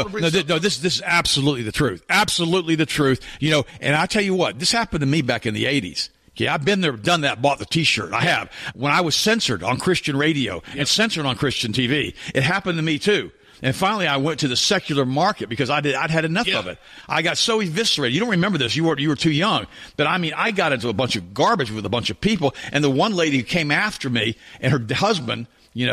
This is absolutely the truth. Absolutely the truth. And I tell you what, this happened to me back in the 80s. Okay, I've been there, done that, bought the T-shirt. I have. When I was censored on Christian radio and censored on Christian TV, it happened to me too. And finally, I went to the secular market because I'd had enough of it. I got so eviscerated. You don't remember this. You were too young. But I got into a bunch of garbage with a bunch of people. And the one lady who came after me and her husband, she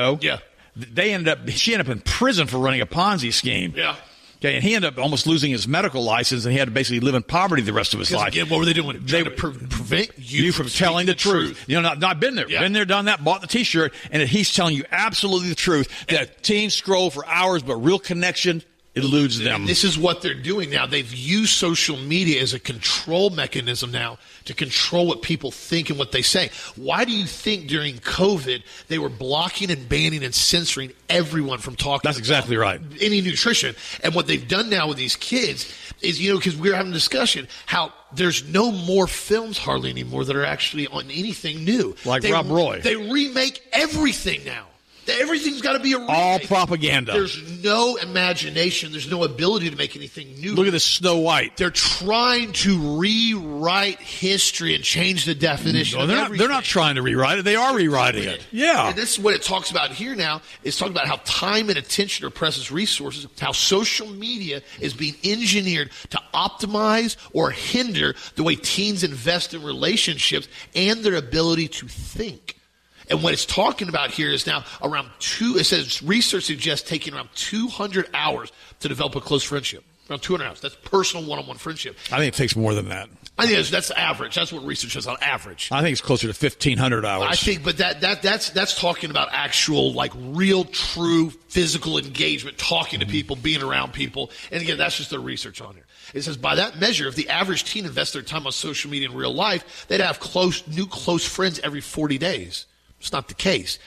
ended up in prison for running a Ponzi scheme. Yeah. Okay, and he ended up almost losing his medical license, and he had to basically live in poverty the rest of his life. Again, what were they doing? They were prevent you from telling the truth. I've been there. Yeah. Been there, done that, bought the T-shirt, and he's telling you absolutely the truth that teens scroll for hours, but real connection eludes them. This is what they're doing now. They've used social media as a control mechanism now to control what people think and what they say. Why do you think during COVID they were blocking and banning and censoring everyone from talking? That's exactly right. Any nutrition. And what they've done now with these kids is, because we were having a discussion, how there's no more films hardly anymore that are actually on anything new. Like Rob Roy. They remake everything now. Everything's got to be a remake. All propaganda. There's no imagination. There's no ability to make anything new. Look at this Snow White. They're trying to rewrite history and change the definition. No, they're not trying to rewrite it. They are rewriting it. Yeah. And this is what it talks about here now. It's talking about how time and attention are precious resources, how social media is being engineered to optimize or hinder the way teens invest in relationships and their ability to think. And what it's talking about here is now it says research suggests taking around 200 hours to develop a close friendship. Around 200 hours. That's personal one-on-one friendship. I think it takes more than that. I think that's average. That's what research says on average. I think it's closer to 1,500 hours. I think, but that's talking about actual, real, true physical engagement, talking to people, being around people. And again, that's just the research on here. It says, by that measure, if the average teen invests their time on social media in real life, they'd have new close friends every 40 days. It's not the case.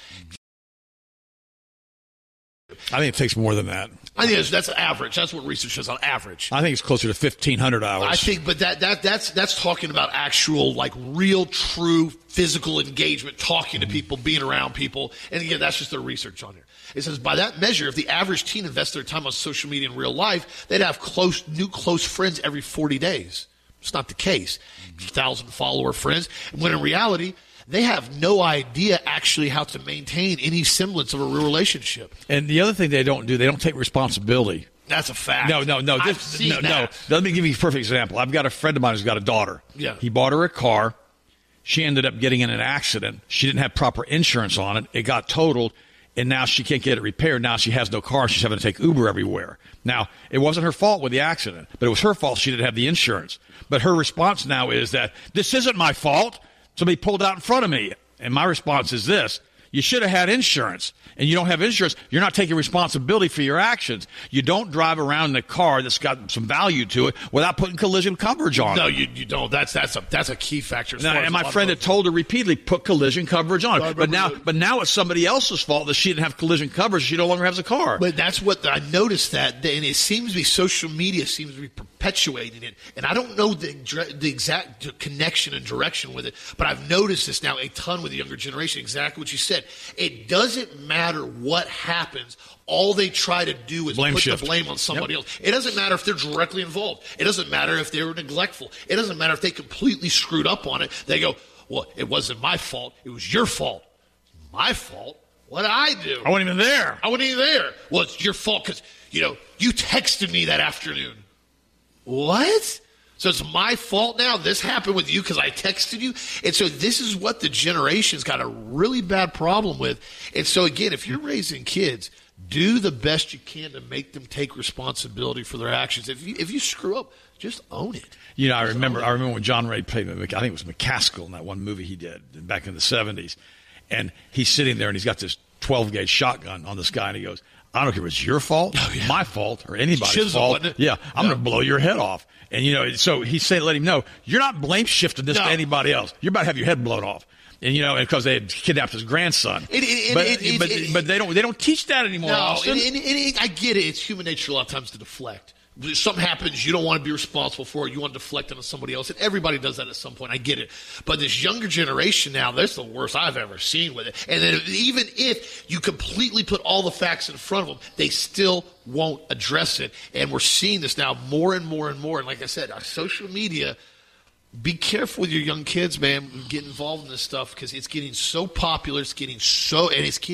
I think it takes more than that. I think that's average. That's what research says on average. I think it's closer to 1,500 hours. I think, but that's talking about actual, real, true physical engagement, talking to people, being around people. And again, that's just their research on here. It says, by that measure, if the average teen invests their time on social media in real life, they'd have new close friends every 40 days. It's not the case. 1,000 follower friends. When in reality, they have no idea actually how to maintain any semblance of a real relationship. And the other thing they don't take responsibility. That's a fact. No. I've seen that. Let me give you a perfect example. I've got a friend of mine who's got a daughter. Yeah. He bought her a car. She ended up getting in an accident. She didn't have proper insurance on it. It got totaled, and now she can't get it repaired. Now she has no car. She's having to take Uber everywhere. Now, it wasn't her fault with the accident, but it was her fault she didn't have the insurance. But her response now is that, this isn't my fault. Somebody pulled out in front of me. And my response is this: you should have had insurance. And you don't have insurance, you're not taking responsibility for your actions. You don't drive around in a car that's got some value to it without putting collision coverage on. No, you don't. That's a key factor. And my friend had told her repeatedly, put collision coverage on. But now it's somebody else's fault that she didn't have collision coverage. She no longer has a car. But that's what I noticed and it seems to be social media seems to be perpetuating it. And I don't know the exact connection and direction with it, but I've noticed this now a ton with the younger generation. Exactly what you said. It doesn't matter what happens. All they try to do is put the blame on somebody else. It doesn't matter if they're directly involved. It doesn't matter if they were neglectful. It doesn't matter if they completely screwed up on it. They go, Well, it wasn't my fault. It was your fault. My fault? What did I do? I wasn't even there. I wasn't even there. Well, it's your fault because, you texted me that afternoon. What? So it's my fault now? This happened with you because I texted you? And so this is what the generation's got a really bad problem with. And so, again, if you're raising kids, do the best you can to make them take responsibility for their actions. If you screw up, just own it. I remember when John Ray played, I think it was McCaskill in that one movie he did back in the 70s. And he's sitting there and he's got this 12-gauge shotgun on this guy and he goes, I don't care if it's your fault, my fault, or anybody's fault. Yeah, I'm going to blow your head off. And, so he's saying, let him know, you're not blame shifting this to anybody else. You're about to have your head blown off. And, because they had kidnapped his grandson. But they don't teach that anymore, Austin. I get it. It's human nature a lot of times to deflect. If something happens, you don't want to be responsible for it. You want to deflect it on somebody else. And everybody does that at some point. I get it. But this younger generation now, that's the worst I've ever seen with it. And then even if you completely put all the facts in front of them, they still won't address it. And we're seeing this now more and more and more. And like I said, our social media, be careful with your young kids, man. Get involved in this stuff because it's getting so popular. It's getting so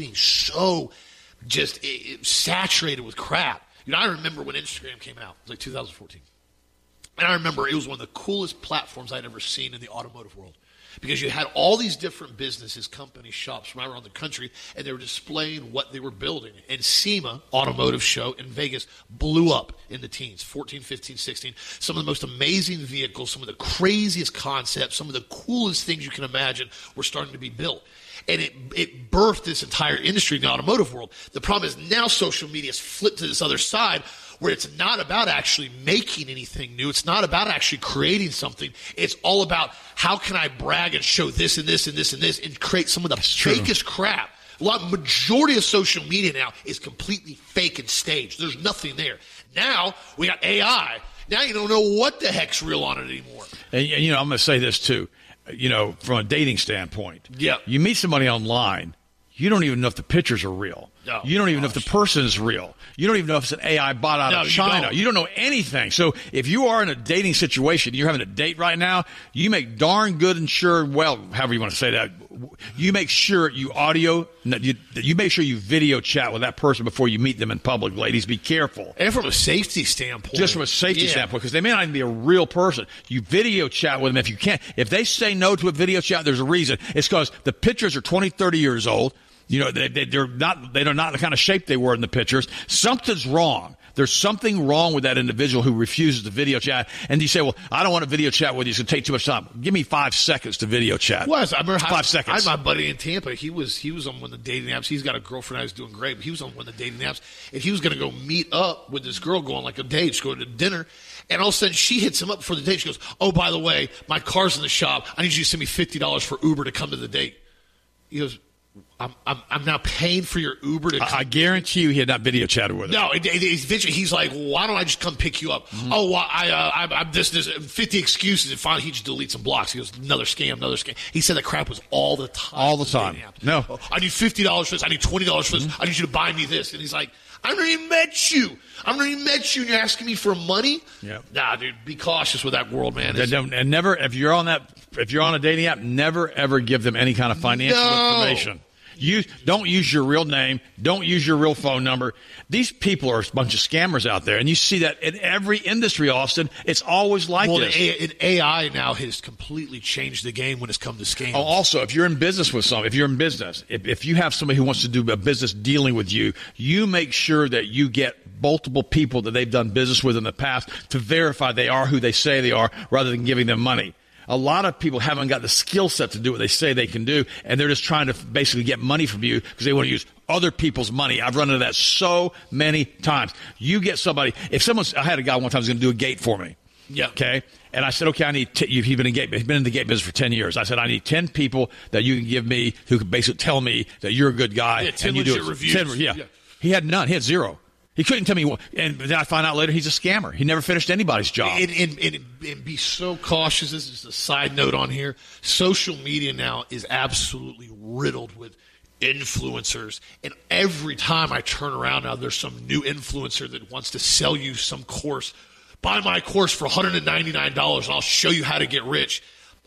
just saturated with crap. I remember when Instagram came out. It was like 2014. And I remember it was one of the coolest platforms I'd ever seen in the automotive world. Because you had all these different businesses, companies, shops from around the country, and they were displaying what they were building. And SEMA Automotive Show in Vegas blew up in the teens, 14, 15, 16. Some of the most amazing vehicles, some of the craziest concepts, some of the coolest things you can imagine were starting to be built. And it birthed this entire industry in the automotive world. The problem is now social media has flipped to this other side where it's not about actually making anything new. It's not about actually creating something. It's all about how can I brag and show this and this and this and this and create some of the fakest crap. Majority of social media now is completely fake and staged. There's nothing there. Now we got AI. Now you don't know what the heck's real on it anymore. And I'm going to say this too. From a dating standpoint, you meet somebody online, you don't even know if the pictures are real. No, you don't even know if the person is real. You don't even know if it's an AI bot out of China. You don't know anything. So if you are in a dating situation, you're having a date right now, you make darn good and sure, however you want to say that, you make sure you make sure you video chat with that person before you meet them in public. Ladies, be careful. And from a safety standpoint. Just from a safety standpoint, because they may not even be a real person. You video chat with them if you can. If they say no to a video chat, there's a reason. It's because the pictures are 20, 30 years old. They're not the kind of shape they were in the pictures. Something's wrong. There's something wrong with that individual who refuses to video chat. And you say, well, I don't want to video chat with you. It's going to take too much time. Give me 5 seconds to video chat. I remember 5 seconds. I had my buddy in Tampa. He was on one of the dating apps. He's got a girlfriend. I was doing great. But he was on one of the dating apps. And he was going to go meet up with this girl, go on like a date, just go to dinner. And all of a sudden, she hits him up for the date. She goes, oh, by the way, my car's in the shop. I need you to send me $50 for Uber to come to the date. He goes, I'm now paying for your Uber to come. I guarantee you he had not video chatted with her. No, eventually he's like, why don't I just come pick you up? Mm-hmm. Oh, I'm this 50 excuses. And finally he just deletes some blocks. He goes, another scam. He said that crap was all the time. All the time. No. Oh, I need $50 for this. I need $20 for this. Mm-hmm. I need you to buy me this. And he's like, I haven't even met you. And you're asking me for money? Yeah. Nah, dude, be cautious with that world, man. And never, if you're on a dating app, never ever give them any kind of financial information. You don't use your real name. Don't use your real phone number. These people are a bunch of scammers out there, and you see that in every industry, Austin. It's always like this. AI now has completely changed the game when it's come to scams. Oh, also, if you're in business with someone, if you have somebody who wants to do a business dealing with you, you make sure that you get multiple people that they've done business with in the past to verify they are who they say they are, rather than giving them money. A lot of people haven't got the skill set to do what they say they can do, and they're just trying to basically get money from you because they want to use other people's money. I've run into that so many times. You get somebody, I had a guy one time who was going to do a gate for me. Yeah. Okay. And I said, okay, I need, he's been in the gate business for 10 years. I said, I need 10 people that you can give me who can basically tell me that you're a good guy. Yeah, 10 and you legit do it. reviews. 10, yeah. He had none. He had zero. He couldn't tell me what, and then I find out later he's a scammer. He never finished anybody's job. And be so cautious. This is a side note on here. Social media now is absolutely riddled with influencers. And every time I turn around now, there's some new influencer that wants to sell you some course. Buy my course for $199 and I'll show you how to get rich.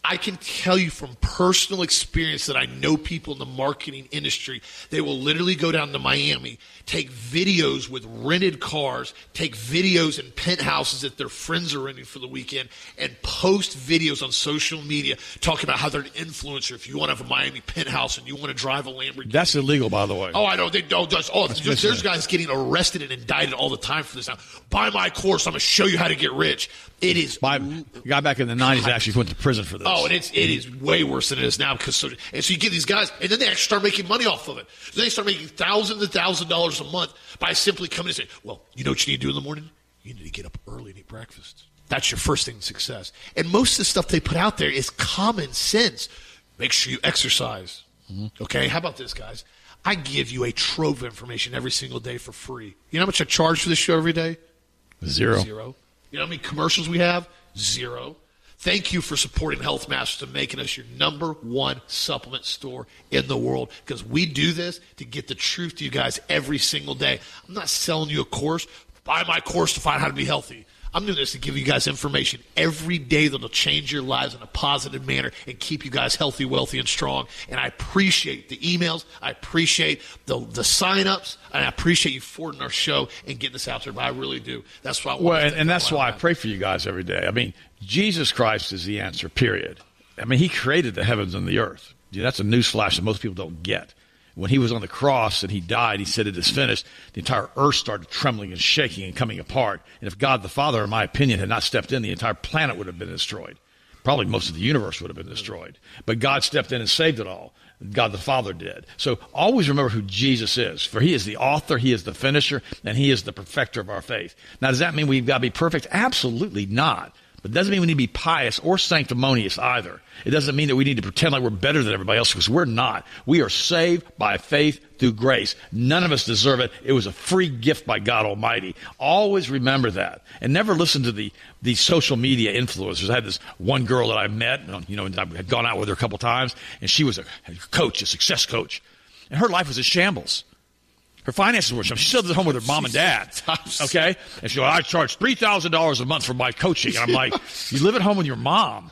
I can tell you from personal experience that I know people in the marketing industry, they will literally go down to Miami, take videos with rented cars, take videos in penthouses that their friends are renting for the weekend, and post videos on social media talking about how they're an influencer. If you want to have a Miami penthouse and you want to drive a Lamborghini. That's illegal, by the way. Oh, I know. They don't. There's guys getting arrested and indicted all the time for this now. Buy my course. I'm going to show you how to get rich. It is. The guy back in the 90s actually went to prison for this. Oh, and it is way worse than it is now so you get these guys, and then they actually start making money off of it. So they start making thousands and thousands of dollars a month by simply coming and saying, well, you know what you need to do in the morning? You need to get up early and eat breakfast. That's your first thing to success. And most of the stuff they put out there is common sense. Make sure you exercise. Mm-hmm. Okay, how about this, guys? I give you a trove of information every single day for free. You know how much I charge for this show every day? Zero. You know how many commercials we have? Zero. Thank you for supporting Health Masters and making us your #1 supplement store in the world, because we do this to get the truth to you guys every single day. I'm not selling you a course. Buy my course to find how to be healthy. I'm doing this to give you guys information every day that'll change your lives in a positive manner and keep you guys healthy, wealthy, and strong. And I appreciate the emails. I appreciate the sign-ups. And I appreciate you forwarding our show and getting this out there. But I really do. That's why I want and that's why I pray for you guys every day. I mean, Jesus Christ is the answer, period. I mean, he created the heavens and the earth. Yeah, that's a newsflash that most people don't get. When he was on the cross and he died, he said, it is finished. The entire earth started trembling and shaking and coming apart. And if God the Father, in my opinion, had not stepped in, the entire planet would have been destroyed. Probably most of the universe would have been destroyed. But God stepped in and saved it all. God the Father did. So always remember who Jesus is. For he is the author, he is the finisher, and he is the perfecter of our faith. Now, does that mean we've got to be perfect? Absolutely not. But it doesn't mean we need to be pious or sanctimonious either. It doesn't mean that we need to pretend like we're better than everybody else, because we're not. We are saved by faith through grace. None of us deserve it. It was a free gift by God Almighty. Always remember that. And never listen to the social media influencers. I had this one girl that I met, I had gone out with her a couple times, and she was a coach, a success coach. And her life was a shambles. Her finances were. She still lives at home with her mom and dad. Okay? And she goes, I charge $3,000 a month for my coaching. And I'm like, you live at home with your mom.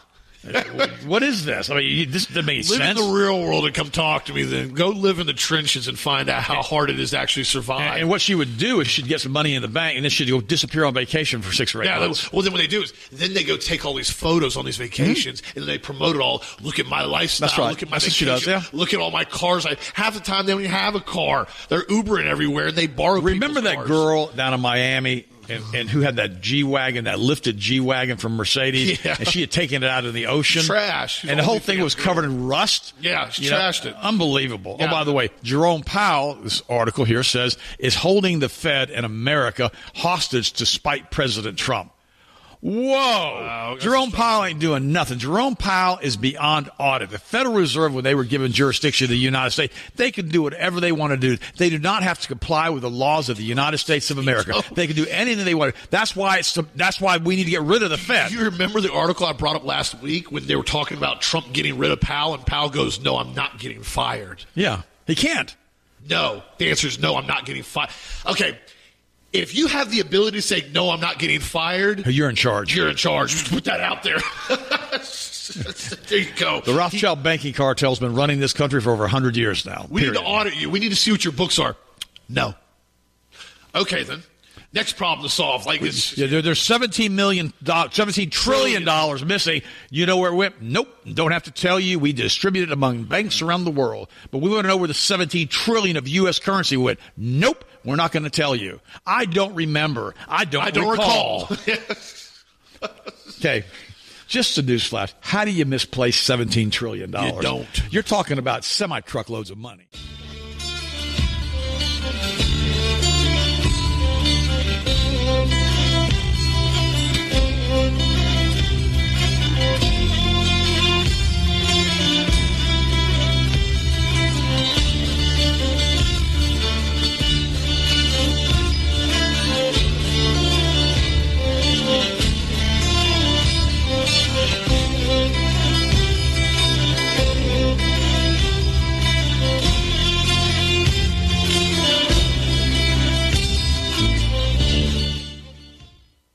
What is this? I mean, this doesn't make sense. Live in the real world and come talk to me then. Go live in the trenches and find out how hard it is to actually survive. And what she would do is she'd get some money in the bank, and then she'd go disappear on vacation for 6 or 8 months. Well, then what they do is then they go take all these photos on these vacations, and then they promote it all. Look at my lifestyle. That's right. Look at my vacation. What she does, yeah. Look at all my cars. Half the time they don't even have a car. They're Ubering everywhere, and they borrow Remember that cars. girl down in Miami and who had that G-Wagon, that lifted G-Wagon from Mercedes, and she had taken it out of the ocean. Trash. And the whole thing was covered in rust. Yeah, she trashed it. Unbelievable. Yeah. Oh, by the way, Jerome Powell, this article here says, is holding the Fed and America hostage to spite President Trump. Whoa. Wow, Jerome Powell ain't doing nothing. Jerome Powell is beyond audit. The Federal Reserve, when they were given jurisdiction to the United States, they could do whatever they want to do. They do not have to comply with the laws of the United States of America. They can do anything they want. That's why we need to get rid of the Fed. You remember the article I brought up last week when they were talking about Trump getting rid of Powell, and Powell goes, no, I'm not getting fired. Yeah, he can't. No. The answer is no, I'm not getting fired. Okay. If you have the ability to say, no, I'm not getting fired. You're in charge. You're in charge. Just put that out there. There you go. The Rothschild banking cartel's been running this country for over 100 years now. We need to audit you. We need to see what your books are. Okay, then. Next problem to solve. There's $17 trillion missing. You know where it went? Nope. Don't have to tell you. We distribute it among banks around the world. But we want to know where the $17 trillion of U.S. currency went. Nope. We're not going to tell you. I don't remember. I don't recall. Okay. Just a newsflash. How do you misplace $17 trillion? You don't. You're talking about semi-truckloads of money.